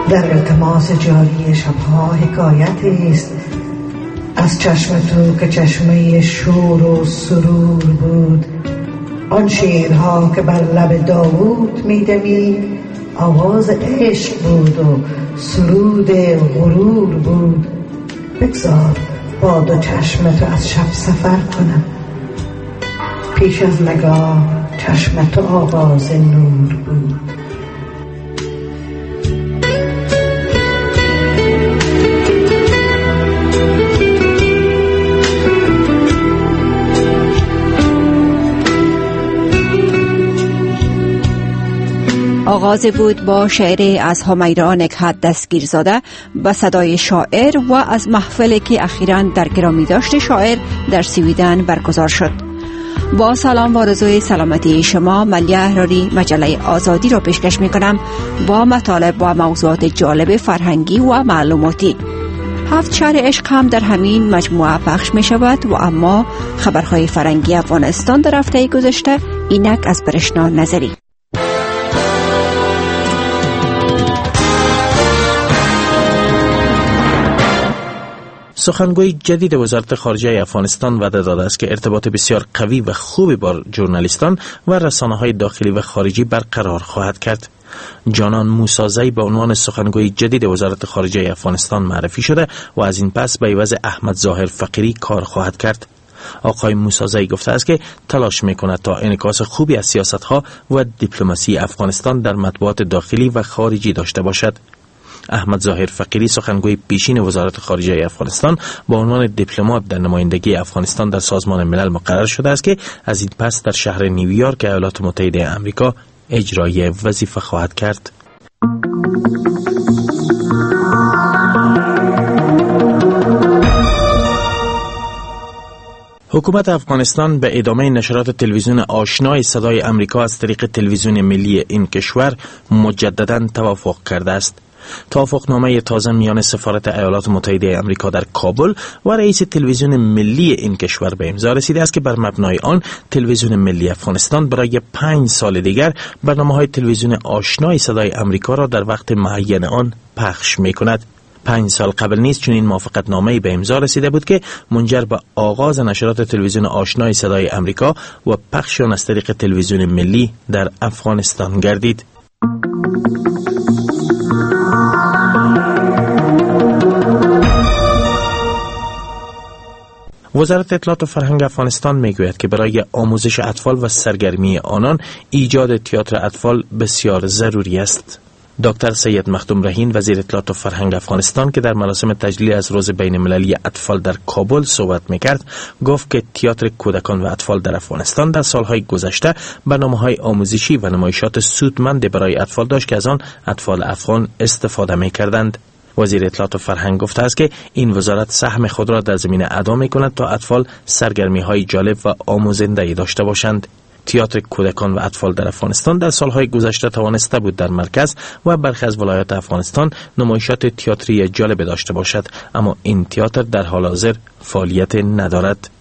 در التماس جاری شبها حکایتی است از چشم تو که چشمه شور و سرور بود. آن شیرها که بر لب داوود میدمید آواز عشق بود و سرود غرور بود. بگذار با دو چشم تو از شب سفر کنم، پیش از نگاه چشم تو آواز نور بود. آغاز بود با شعری از همیرا نکهت دستگیرزاده به صدای شاعر و از محفلی که اخیراً در گرامی داشت شاعر در سویدن برگزار شد. با سلام و آرزوی سلامتی شما، ملیه احراری مجله آزادی را پیشکش می کنم با مطالب و موضوعات جالب فرهنگی و معلوماتی. هفت شهر عشق هم در همین مجموعه پخش می شود و اما خبرهای فرهنگی افغانستان در هفته گذشته اینک از برشنا نظری. سخنگوی جدید وزارت خارجه افغانستان وعده داده است که ارتباط بسیار قوی و خوبی با ژورنالیستان و رسانه‌های داخلی و خارجی برقرار خواهد کرد. جانان موسازی به عنوان سخنگوی جدید وزارت خارجه افغانستان معرفی شده و از این پس به عوض احمد ظاهر فقیری کار خواهد کرد. آقای موسازی گفته است که تلاش می‌کند تا انعکاس خوبی از سیاست‌ها و دیپلماسی افغانستان در مطبوعات داخلی و خارجی داشته باشد. احمد ظاهر فقیری سخنگوی پیشین وزارت خارجه افغانستان با عنوان دیپلمات در نمایندگی افغانستان در سازمان ملل مقرر شده است که از این پس در شهر نیویورک ایالات متحده آمریکا اجرای وظیفه خواهد کرد. حکومت افغانستان به ادامه نشرات تلویزیون آشنای صدای آمریکا از طریق تلویزیون ملی این کشور مجدداً توافق کرده است. توافقنامه تازه میان سفارت ایالات متحده آمریکا در کابل و رئیس تلویزیون ملی این کشور به امضا رسیده است که بر مبنای آن تلویزیون ملی افغانستان برای پنج سال دیگر برنامه‌های تلویزیون آشنای صدای آمریکا را در وقت معین آن پخش می‌کند. پنج سال قبل نیز چنین موافقتنامه‌ای به امضا رسیده بود که منجر به آغاز نشرات تلویزیون آشنای صدای آمریکا و پخش آن از طریق تلویزیون ملی در افغانستان گردید. وزارت اطلاعات و فرهنگ افغانستان میگوید که برای آموزش اطفال و سرگرمی آنان ایجاد تئاتر اطفال بسیار ضروری است. دکتر سید مخدوم رهین وزیر اطلاعات و فرهنگ افغانستان که در مراسم تجلیل از روز بین المللی اطفال در کابل صحبت میکرد گفت که تئاتر کودکان و اطفال در افغانستان در سالهای گذشته برنامه‌های آموزشی و نمایشات سودمند برای اطفال داشت که از آن اطفال افغان استفاده میکردند. وزیر اطلاعات و فرهنگ گفته است که این وزارت سهم خود را در زمینه ادا می‌کند تا اطفال سرگرمی‌های جالب و آموزنده‌ای داشته باشند. تئاتر کودکان و اطفال در افغانستان در سالهای گذشته توانسته بود در مرکز و برخی از ولایات افغانستان نمایشات تئاتری جالب داشته باشد، اما این تئاتر در حال حاضر فعالیت ندارد.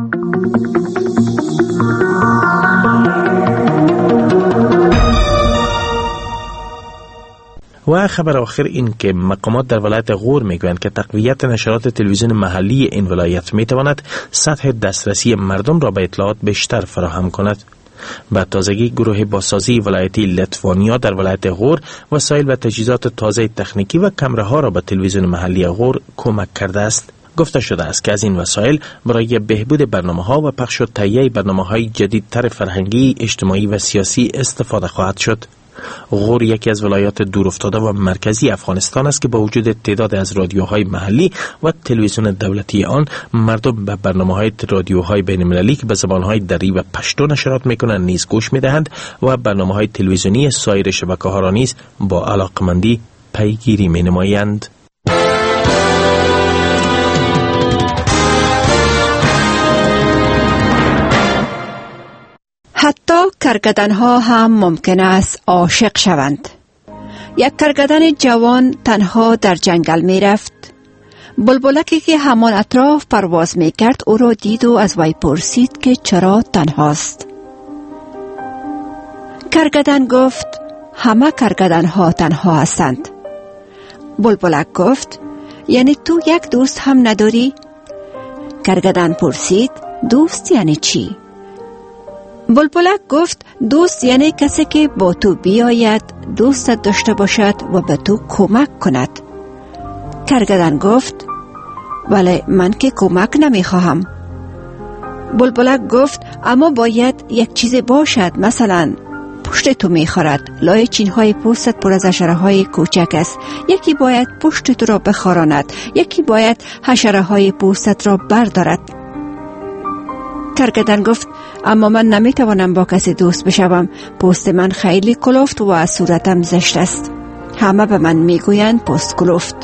و خبر آخر این که مقامات در ولایت غور میگویند که تقویت نشرات تلویزیون محلی این ولایت میتواند سطح دسترسی مردم را به اطلاعات بیشتر فراهم کند. به تازگی گروه بازسازی ولایتی لتوانیا در ولایت غور وسایل و تجهیزات تازه تکنیکی و کامره ها را به تلویزیون محلی غور کمک کرده است. گفته شده است که از این وسایل برای بهبود برنامه‌ها و پخش و تهیه برنامه‌های جدیدتر فرهنگی، اجتماعی و سیاسی استفاده خواهد شد. غور یکی از ولایات دورافتاده و مرکزی افغانستان است که با وجود تعداد از رادیوهای محلی و تلویزیون دولتی آن، مردم به برنامه‌های رادیوهای بین‌المللی که به زبان‌های دری و پشتو نشرات می‌کنند نیز گوش می‌دهند و برنامه‌های تلویزیونی سایر شبکه‌ها را نیز با علاقمندی پیگیری می‌نمایند. حتی کرگدن‌ها هم ممکن است عاشق شوند. یک کرگدن جوان تنها در جنگل می رفت. بلبلکی که همان اطراف پرواز می کرد او را دید و از وی پرسید که چرا تنهاست. کرگدن گفت همه کرگدن‌ها تنها هستند. بلبلک گفت یعنی تو یک دوست هم نداری؟ کرگدن پرسید دوست یعنی چی؟ بلبلک گفت دوست یعنی کسی که با تو بیاید، دوستت داشته باشد و به تو کمک کند. کرگدن گفت ولی من که کمک نمی خواهم. بلبلک گفت اما باید یک چیز باشد، مثلا پشت تو می خورد، لای چینهای پوستت پر از حشره های کوچک است، یکی باید پشت تو را بخاراند، یکی باید حشره های پوستت را بردارد. کرگدن گفت اما من نمی توانم با کسی دوست بشوم، پوست من خیلی کلفت و صورتم زشت است، همه به من می گویند پوست کلفت.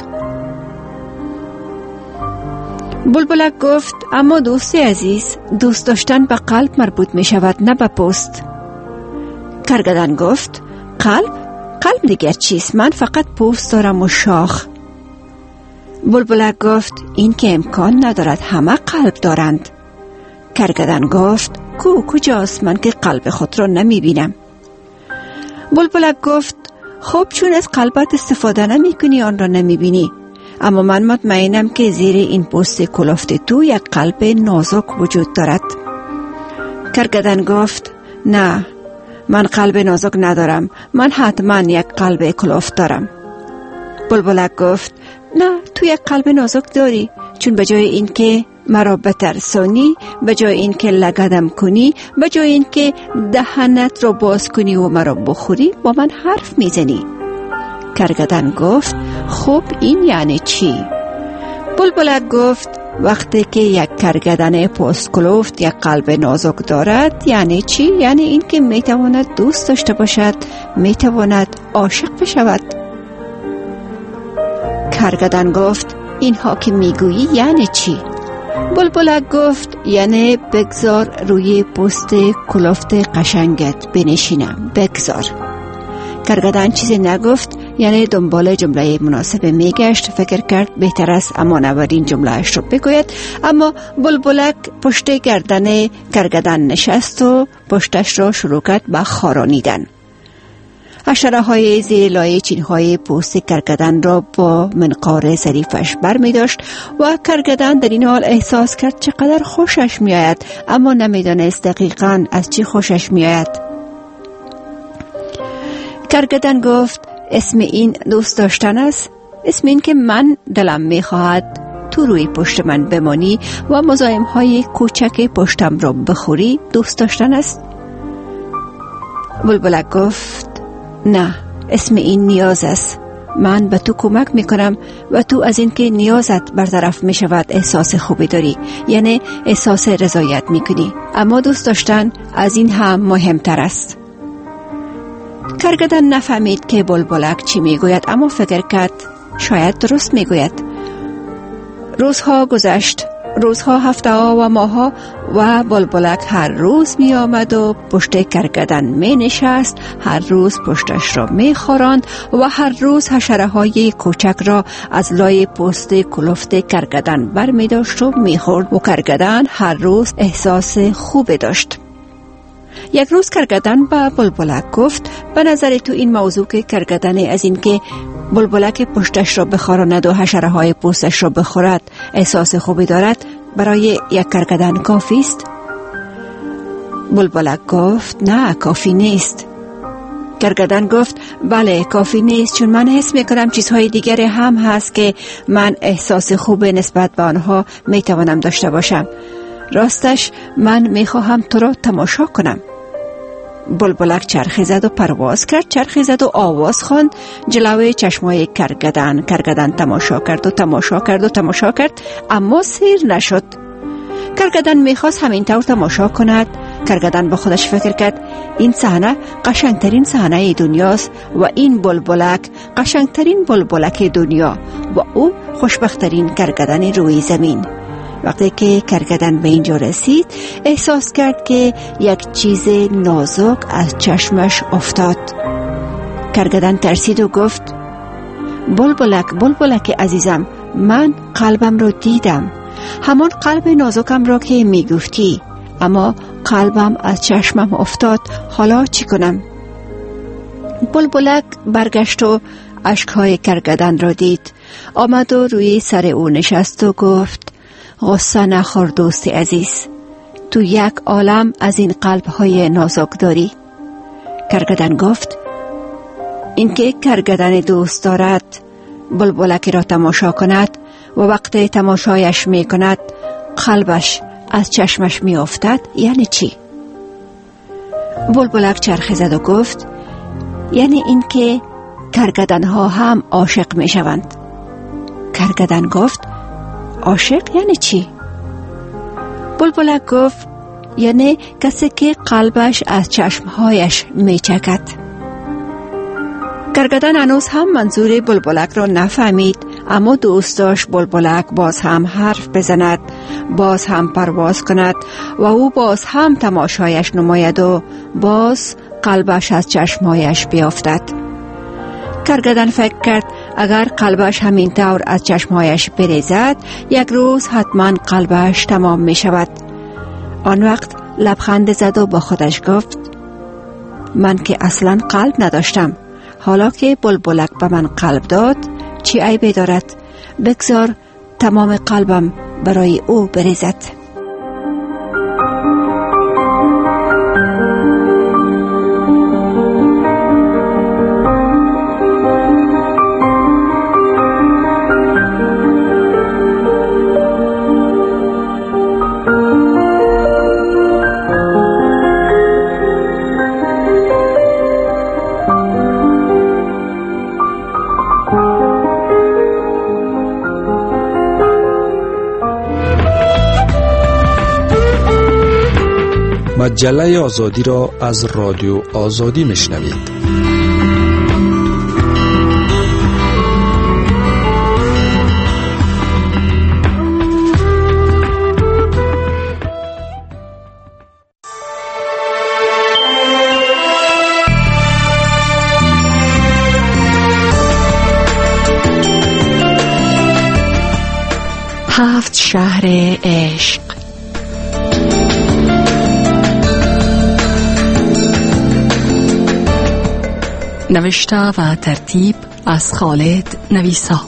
بلبلک گفت اما دوستی عزیز، دوست داشتن به قلب مربوط می شود، نه به پوست. کرگدن گفت قلب؟ قلب دیگر چیست؟ من فقط پوست دارم و شاخ. بلبلک گفت این که امکان ندارد، همه قلب دارند. کرگدن گفت کو کجاست؟ من که قلب خود را نمی بینم. بلبلک گفت خب چون از قلبت استفاده نمی کنی آن را نمی بینی، اما من مطمئنم که زیر این پوست کلفت تو یک قلب نازک وجود دارد. کرگدن گفت نه، من قلب نازک ندارم، من حتما یک قلب کلفت دارم. بلبلک گفت نه، تو یک قلب نازک داری، چون به جای این که مرا بترسانی، به جای این که لگدم کنی، به جای این که دهنت را باز کنی و مرا بخوری، با من حرف میزنی. کرگدن گفت خب این یعنی چی؟ بلبلک گفت وقتی که یک کرگدن پوست کلفت یک قلب نازک دارد یعنی چی؟ یعنی این که میتواند دوست داشته باشد، میتواند عاشق بشود. کرگدن گفت اینها که میگویی یعنی چی؟ بلبلک گفت یعنی بگذار روی پوست کلفت قشنگت بنشینم، بگذار. کرگدن چیزی نگفت، یعنی دنبال جمله مناسب میگشت، فکر کرد بهتر است اما نورین جمله اش رو بگوید. اما بلبلک پشت گردن کرگدن نشست و پشتش را شروع کرد به خارانیدن. حشره های زیر لایه چین های پوست کرگدن را با منقار ظریفش بر می داشت و کرگدن در این حال احساس کرد چقدر خوشش می آید، اما نمی دانست دقیقاً از چی خوشش می آید. کرگدن گفت اسم این دوست داشتن است، اسم این که من دلم می خواهد تو روی پشت من بمانی و مزاحم های کوچک پشتم را بخوری دوست داشتن است. بلبلک گفت نه، اسم این نیاز است. من به تو کمک می کنم و تو از این که نیازت برطرف می شود احساس خوبی داری، یعنی احساس رضایت می کنی، اما دوست داشتن از این هم مهمتر است. کرگدن نفهمید که بلبلک چی می گوید، اما فکر کرد شاید درست می گوید. روزها گذشت، روزها، هفته ها و ماه ها و بلبلک هر روز می آمد و پشت کرگدن می نشست، هر روز پشتش را می خوراند و هر روز حشره های کوچک را از لای پوست کلفت کرگدن بر می داشت و می خورد و کرگدن هر روز احساس خوب داشت. یک روز کرگدن با بلبلک گفت به نظر تو این موضوع که کرگدن از این که بلبلک پشتش را بخوراند و حشره های پوستش را بخورد احساس خوبی دارد برای یک کرگدن کافی است؟ بلبلک گفت نه، کافی نیست. کرگدن گفت بله کافی نیست، چون من حس میکنم چیزهای دیگری هم هست که من احساس خوب نسبت به آنها میتوانم داشته باشم. راستش من میخواهم تو را تماشا کنم. بلبلک چرخی زد و پرواز کرد، چرخی زد و آواز خواند جلوی چشمای کرگدن. کرگدن تماشا کرد و تماشا کرد و تماشا کرد، اما سیر نشد. کرگدن میخواست همین طور تماشا کند. کرگدن با خودش فکر کرد این صحنه قشنگترین صحنه دنیاست و این بلبلک قشنگترین بلبلک دنیا و او خوشبختترین کرگدن روی زمین. وقتی که کرگدن به اینجا رسید احساس کرد که یک چیز نازک از چشمش افتاد. کرگدن ترسید و گفت بلبلک بلبلک عزیزم، من قلبم رو دیدم، همان قلب نازکم را که می گفتی، اما قلبم از چشمم افتاد، حالا چی کنم؟ بلبلک برگشت و اشکهای کرگدن را دید. آمد و روی سر او نشست و گفت غصه نخور دوست عزیز، تو یک عالم از این قلبهای نازک داری. کرگدن گفت اینکه کرگدن دوست دارد بلبلکی را تماشا کند و وقت تماشایش می کند قلبش از چشمش می افتد یعنی چی؟ بلبلک چرخ زد و گفت یعنی اینکه کرگدن ها هم عاشق می شوند. کرگدن گفت عاشق یعنی چی؟ بلبلک گفت یعنی کسی که قلبش از چشمهایش می چکد. کرگدن هنوز هم منظور بلبلک را نفهمید، اما دوست داشت بلبلک باز هم حرف بزند، باز هم پرواز کند و او باز هم تماشایش نماید و باز قلبش از چشمهایش بیافتد. کرگدن فکر کرد اگر قلبش همین طور از چشمهایش بریزد یک روز حتما قلبش تمام می شود. آن وقت لبخند زد و با خودش گفت من که اصلا قلب نداشتم، حالا که بلبلک به من قلب داد چی عیبی دارد؟ بگذار تمام قلبم برای او بریزد. مجله آزادی را از رادیو آزادی میشنوید. هفت شهر عشق. نوشته و ترتیب از خالد نویسا.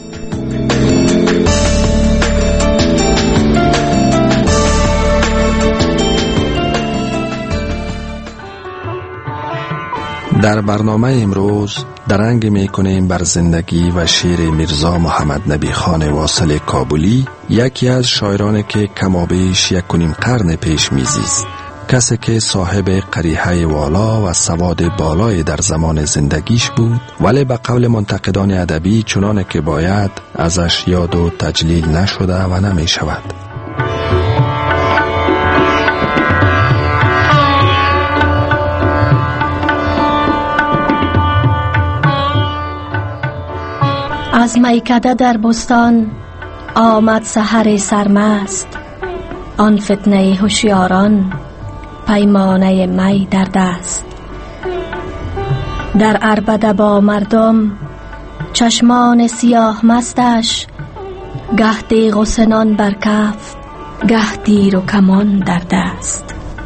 در برنامه امروز درنگ می کنیم بر زندگی و شعر میرزا محمد نبی خان واصل کابلی، یکی از شاعرانی که کمابیش یک کنیم قرن پیش میزیست. کسی که صاحب قریحه والا و سواد بالای در زمان زندگیش بود، ولی به قول منتقدان ادبی چنانه که باید ازش یاد و تجلیل نشده و نمی شود. از میکده در بستان آمد سحر سرمست، آن فتنه هوشیاران پیمانه می در دست. در عربده با مردم چشمان سیاه مستش، گه تیغ و سنان بر کف، گه تیر و کمان در دست.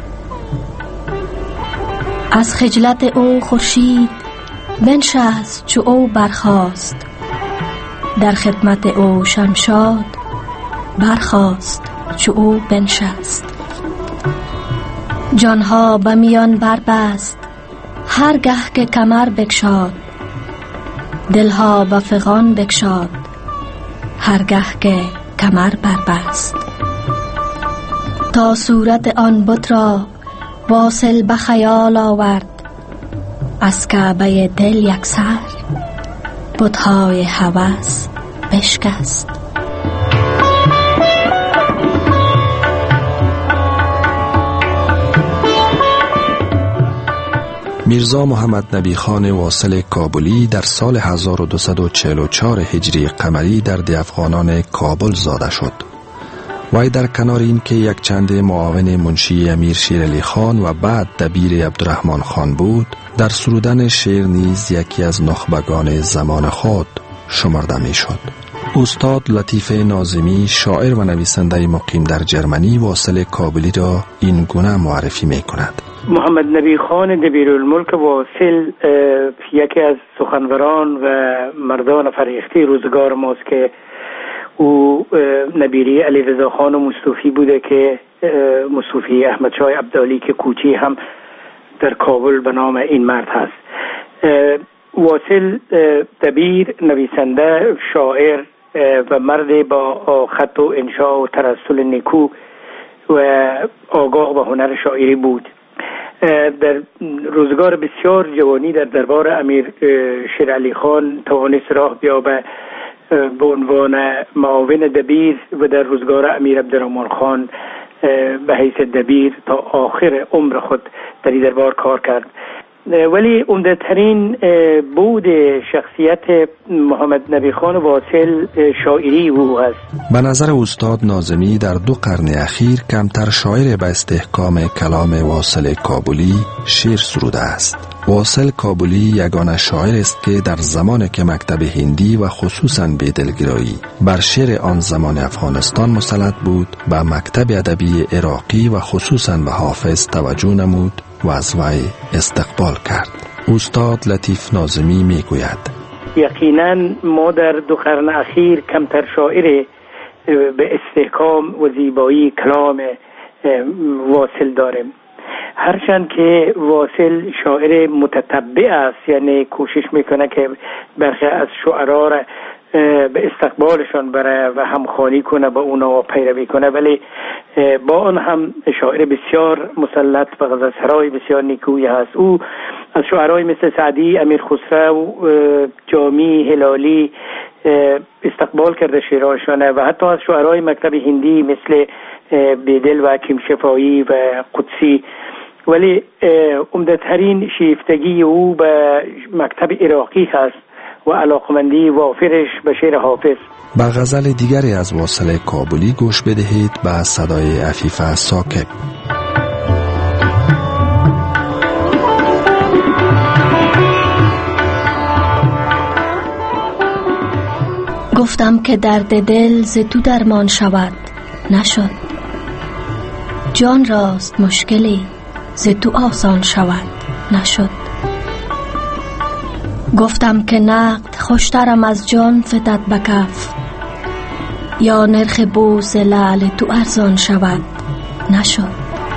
از خجلت او خورشید بنشست چو او برخاست، در خدمت او شمشاد برخاست چو او بنشست. جانها به میان بربست هر گه که کمر بکشاد، دلها به فغان بکشاد هر گه که کمر بربست. تا صورت آن بت را واصل به خیال آورد، از کعبه دل یک سر بت‌های هوس بشکست. میرزا محمد نبی خان واصل کابلی در سال هزار و دویست و چهل و چهار هجری قمری در دیوخانان کابل زاده شد. وی در کنار این که یک چند معاون منشی امیر شیر علی خان و بعد دبیر عبدالرحمن خان بود، در سرودن شعر نیز یکی از نخبگان زمان خود شمرده می شد. استاد لطیف ناظمی، شاعر و نویسنده مقیم در جرمنی، واصل کابلی را این گونه معرفی می کند: محمد نبی خان دبیرالملک واصل یکی از سخنوران و مردان فرهیخته روزگار ماست که او نبیری علی رضا خان مصطفی بوده که مصطفی احمد شاه عبدالی که کوچی هم در کابل به نام این مرد هست. واصل دبیر، نویسنده، شاعر و مرد با خط و انشاء و ترسل نیکو و آگاه به هنر شاعری بود. در روزگار بسیار جوانی در دربار امیر شیر علی خان توانست راه بیابه به عنوان معاون دبیر و در روزگار امیر عبدالرحمن خان به حیث دبیر تا آخر عمر خود در این دربار کار کرد. ولی عمده‌ترین بود شخصیت محمد نبی خان واصل شاعری او است. به نظر استاد ناظمی در دو قرن اخیر کمتر شاعر به استحکام کلام واصل کابلی شعر سروده است. واصل کابلی یگانه شاعر است که در زمانی که مکتب هندی و خصوصاً بیدلگرایی بر شعر آن زمان افغانستان مسلط بود، به مکتب ادبی عراقی و خصوصاً به حافظ توجه نمود و از وی استقبال کرد. استاد لطیف ناظمی می گوید یقیناً ما در دو قرن اخیر کمتر شاعر به استحکام و زیبایی کلام واصل داریم، هرچند که واصل شاعر متتبع است، یعنی کوشش میکنه که برخی از شعرا را به استقبالشان بره و همخوانی کنه با اونا و پیروی کنه، ولی با آن هم شاعر بسیار مسلط و غزلسرای بسیار نیکویی هست. او از شعرای مثل سعدی، امیر خسرو، جامی، هلالی استقبال کرده شعرهاشانه و حتی از شعرای مکتب هندی مثل بیدل و حکیم شفایی و قدسی. ولی عمده‌ترین شیفتگی او به مکتب عراقی هست و علاقمندی وافرش به شعر حافظ. با غزل دیگری از واصل کابلی گوش بدهید با صدای عفیفه ساکب. گفتم که درد دل ز تو درمان شود، نشد. جان راست مشکلی ز تو آسان شود، نشد. گفتم که نقد خوشترم از جان فتد به کف، یا نرخ بوس لعل تو ارزان شود، نشد.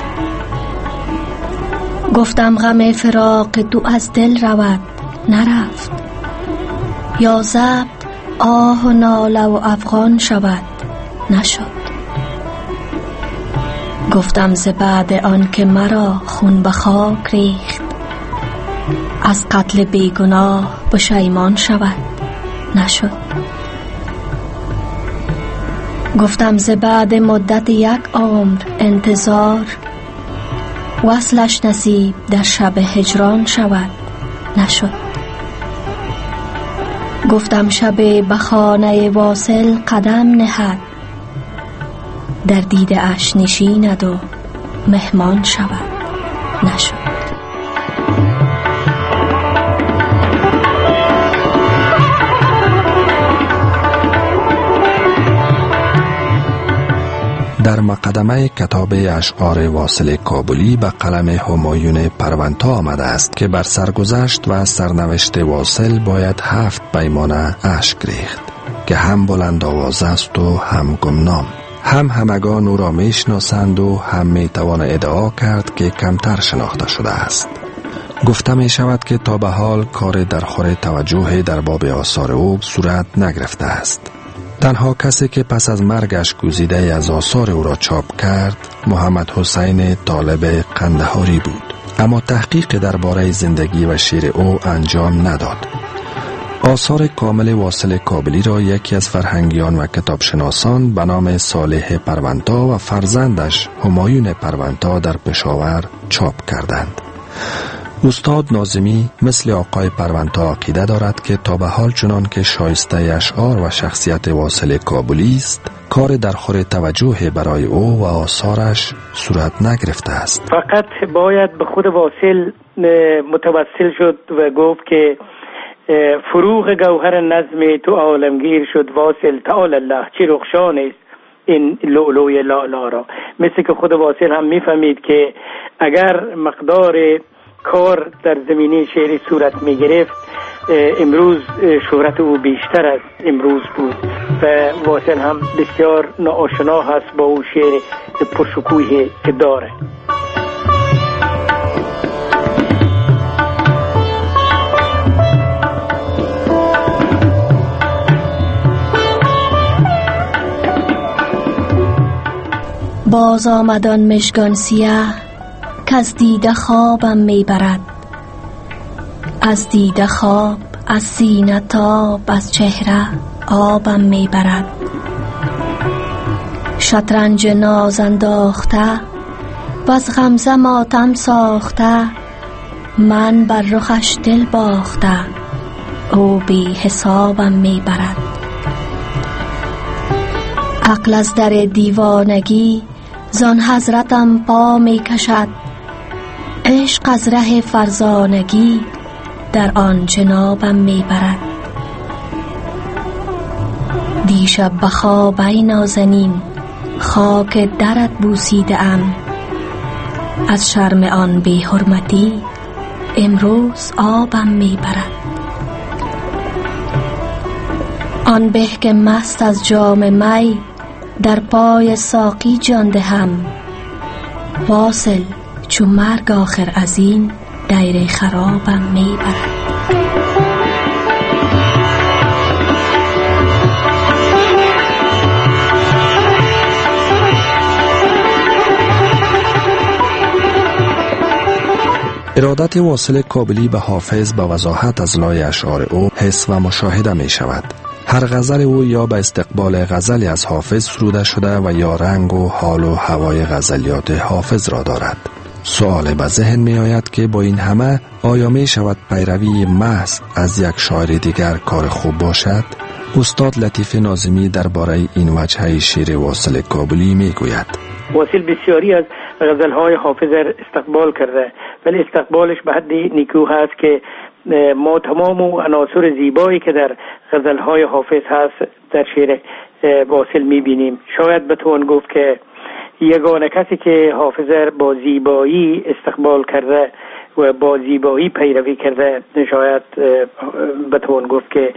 گفتم غم فراق تو از دل رود، نرفت. یا ضبط آه و ناله و افغان شود، نشد. گفتم ز بعد آن که مرا خون به خاک ریخت، از قتل بیگناه پشیمان شود، نشد. گفتم ز بعد مدت یک عمر انتظار، وصلش نصیب در شب هجران شود، نشد. گفتم شب به خانه واصل قدم نهد، در دیده اش نشیند و مهمان شود، نشد. در مقدمه کتاب اشعار واصل کابلی به قلم همایون پرونتا آمده است که بر سرگذشت و سرنوشت واصل باید هفت پیمانه اشک ریخت که هم بلند آواز است و هم گمنام، هم همگان او را میشناسند و هم میتوان ادعا کرد که کمتر شناخته شده است. گفته می شود که تا به حال کار درخور توجه در باب آثار او صورت نگرفته است. تنها کسی که پس از مرگش گزیده از آثار او را چاپ کرد محمد حسین طالب قندهاری بود، اما تحقیق درباره زندگی و شعر او انجام نداد. آثار کامل واصل کابلی را یکی از فرهنگیان و کتابشناسان به نام صالح پرونتا و فرزندش همایون پرونتا در پشاور چاپ کردند. استاد ناظمی مثل آقای پرونتا عقیده دارد که تا به حال چنان که شایسته اشعار و شخصیت واصل کابلی است، کار درخور توجه برای او و آثارش صورت نگرفته است. فقط باید به خود واصل متوسل شد و گفت که فروغ گوهر نظم تو عالمگیر شد واصل، تعالی الله چه رخشان است این لؤلؤ لالا را. مثل که خود واصل هم میفهمید که اگر مقدار کار در زمینه شعری صورت میگرفت امروز شهرت او بیشتر از امروز بود و واصل هم بسیار ناآشنا هست با او شعر پرشکوهی که داره. باز آمدان مشگان سیه که از دیده خوابم میبرد، از دیده خواب، از سینه تاب، از چهره آبم میبرد. شطرنج ناز انداخته و از غمزه ماتم ساخته، من بر رخش دل باخته، او بی حسابم میبرد. عقل از در دیوانگی زان حضرتم پا می کشد، عشق از ره فرزانگی در آن جنابم می برد. دیشب بخوابی نازنین خاک درت بوسیده ام، از شرم آن بی حرمتی امروز آبم می برد. آن به که مست از جام می در پای ساقی جان دهم، واصل چو مرگ آخر از این دایره خرابم میبرد. ارادت واصل کابلی به حافظ به وضاحت از لای اشعار او حس و مشاهده می شود. هر غزل او یا به استقبال غزلی از حافظ سروده شده و یا رنگ و حال و هوای غزلیات حافظ را دارد. سوال به ذهن می آید که با این همه آیا می شود پیروی محض از یک شاعر دیگر کار خوب باشد؟ استاد لطیف ناظمی درباره این وجه شعر واصل کابلی می گوید. واصل بسیاری از غزلهای حافظ استقبال کرده، ولی استقبالش به حد نیکو هست که ما تمام عناصر زیبایی که در غزلهای حافظ هست در شعر واصل میبینیم. شاید بتوان گفت که یگانه کسی که حافظ با زیبایی استقبال کرده و با زیبایی پیروی کرده شاید بتوان گفت که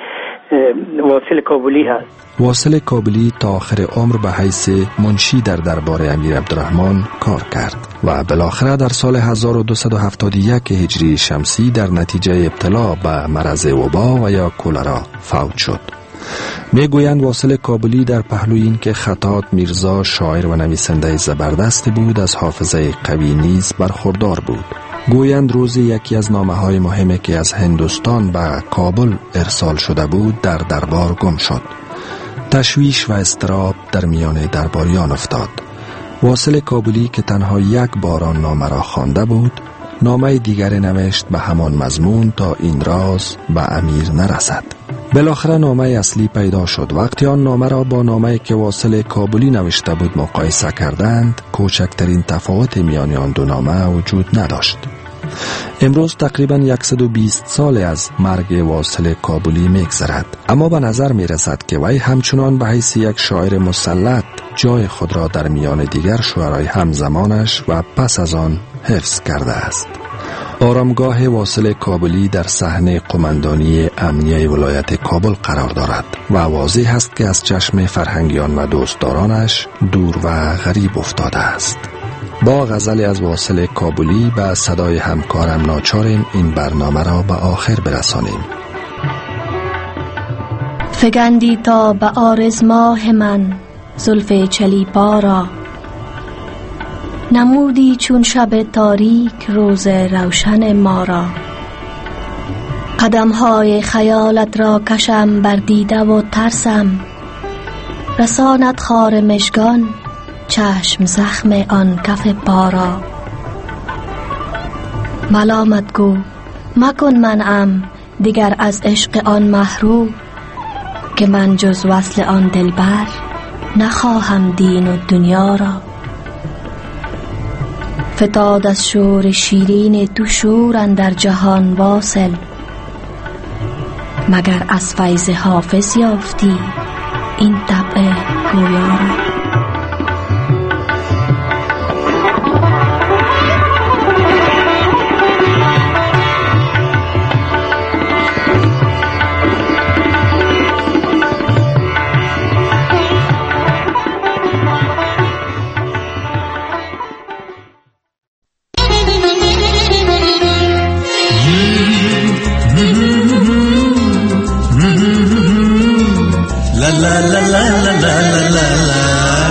واصل کابلی هست. واصل کابلی تا آخر عمر به حیث منشی در دربار امیر عبدالرحمن کار کرد و بالاخره در سال هزار و دویست و هفتاد و یک هجری شمسی در نتیجه ابتلا به مرض وبا و یا کولرا فوت شد. میگویند واصل کابلی در پهلوی این که خطاط میرزا شاعر و نویسنده زبردست بود از حافظه قوی نیز برخوردار بود. گویند روزی یکی از نامه‌های مهمی که از هندوستان به کابل ارسال شده بود در دربار گم شد. تشویش و اضطراب در میان درباریان افتاد. واصل کابلی که تنها یک بار آن نامه را خوانده بود، نامه دیگر نوشت به همان مضمون تا این راز به امیر نرسد. بالاخره نامه اصلی پیدا شد. وقتی آن نامه را با نامه‌ای که واصل کابلی نوشته بود مقایسه کردند، کوچکترین تفاوت میان آن دو نامه وجود نداشت. امروز تقریباً صد و بیست سال از مرگ واصل کابلی می‌گذرد، اما به نظر می‌رسد که وی همچنان به حیث یک شاعر مسلط جای خود را در میان دیگر شاعرای همزمانش و پس از آن حفظ کرده است. آرامگاه واصل کابلی در صحنه قماندانی امنیه ولایت کابل قرار دارد و واضح است که از چشم فرهنگیان و دوستدارانش دور و غریب افتاده است. با غزلی از واصل کابلی به صدای همکارم ناچاریم این برنامه را به آخر برسانیم. فگندی تا به آرز ماه من زلف چلیپا را، نمودی چون شب تاریک روز روشن ما را. قدم‌های خیالت را کشم بر دیده و ترسم، رساند خار مشگان چشم زخم آن کف پا را. ملامت گو مکن منعم دیگر از عشق آن محروم، که من جز وصل آن دلبر نخواهم دین و دنیا را. فتاد از شور شیرین تو شور اندر جهان واصل، مگر از فیض حافظ یافتی این طبع گویا را. la la la la la la la la.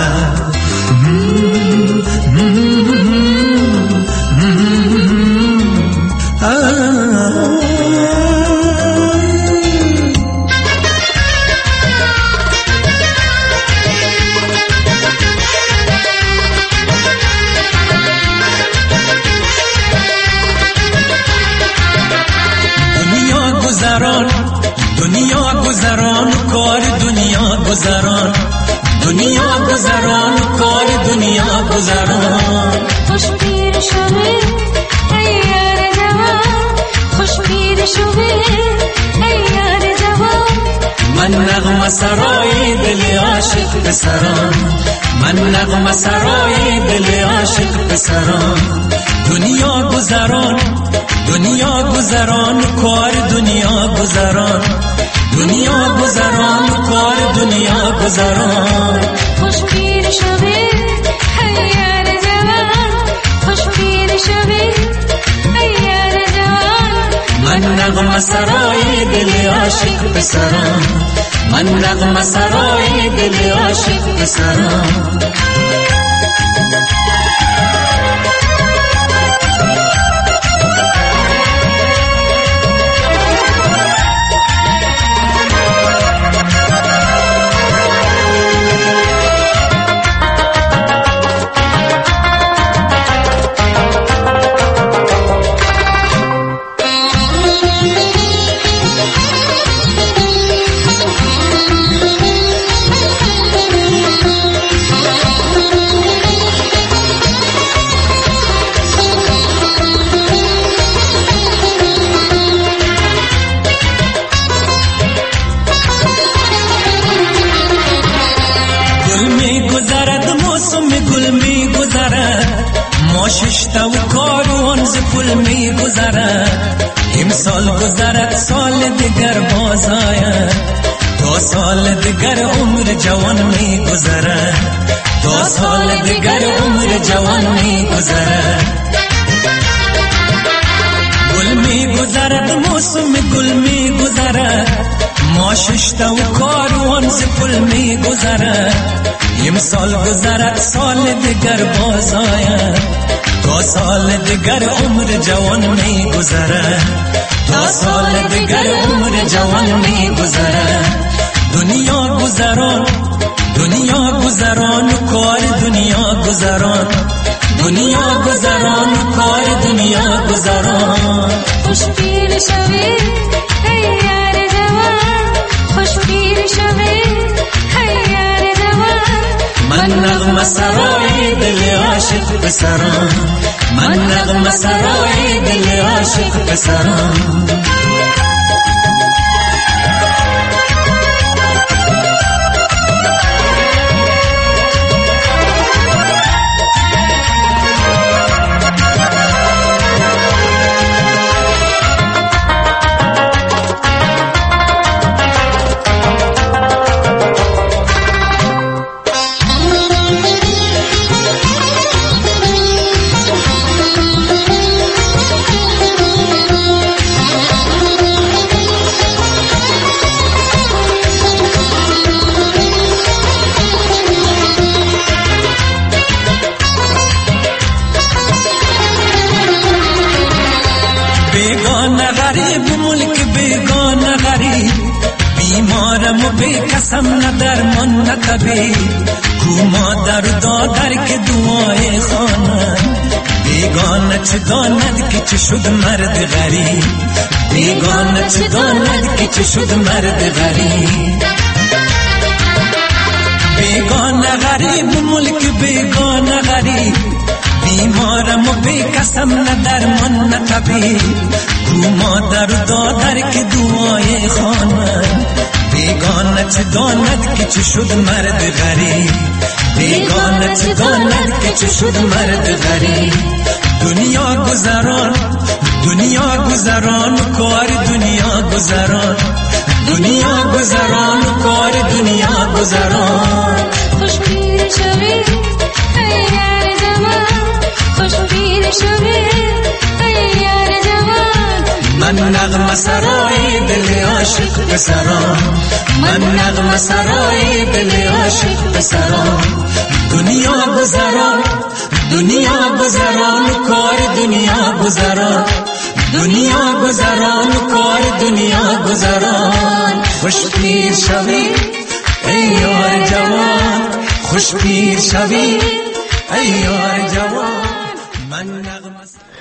دنیا گذران کار دنیا گذران دنیا گذران کار دنیا گذران خوش پیر شوه ای یار جوان خوش پیر شوه ای یار جوان من نغمه سرای دل عاشق پسران من نغمه سرای دل عاشق پسران دنیا گذران دنیا گذران کار دنیا گذران دنیا گذران کار دنیا گذران خوش پیر شوه ای یار جوان خوش پیر شوه ای یار جوان من نغمه سرای دل عاشق پسران من نغمه سرای دل عاشق پسران ششتا و کاروان ز پل می گذرد امسال گذرد سال دیگر باز آید تا سال دیگر عمر جوان می گذرد تا سال دیگر عمر جوان می گذرد گل می گذرد موسم گل می گذرد ما ششتا و کاروان ز پل می گذرد امسال گذرد سال دیگر باز آید تا سال دیگر عمر جوان می گذرد تا سال دیگر عمر جوان می گذرد دنیا گذران دنیا گذران کار دنیا گذران دنیا گذران کار دنیا گذران خوش پیر شوی ای یار جوان خوش پیر شوی ای یار جوان من نغمه سرای دل عاشق پسران من نغمه سرای دل عاشق پسران بیکسم نه درمان نه طبیب کو مادر دادر که دعای خانه بیگانه چه داند که چه شد مرد غریب بیگانه چه داند که چه شد مرد غریب بیگانه غریب ملک بیگانه غریب بیمارم و بیکسم نه درمان نه طبیب کو مادر دادر که دعای خانه بیگانه چه داند که چه شد مرد غریب بیگانه چه داند که چه شد مرد غریب دنیا گذران دنیا گذران کار دنیا گذران دنیا گذران کار دنیا گذران خوش پیر شوی ای یار جوان خوش پیر شوی ای یار جوان من نغمه سرای دل عاشق پسران، من نغمه سرای دل عاشق پسران. دنیا گذران دنیا گذران کار دنیا گذران، دنیا گذران کار دنیا گذران. خوش پیر شوی ای یار جوان، خوش پیر شوی ای یار جوان. من نغمه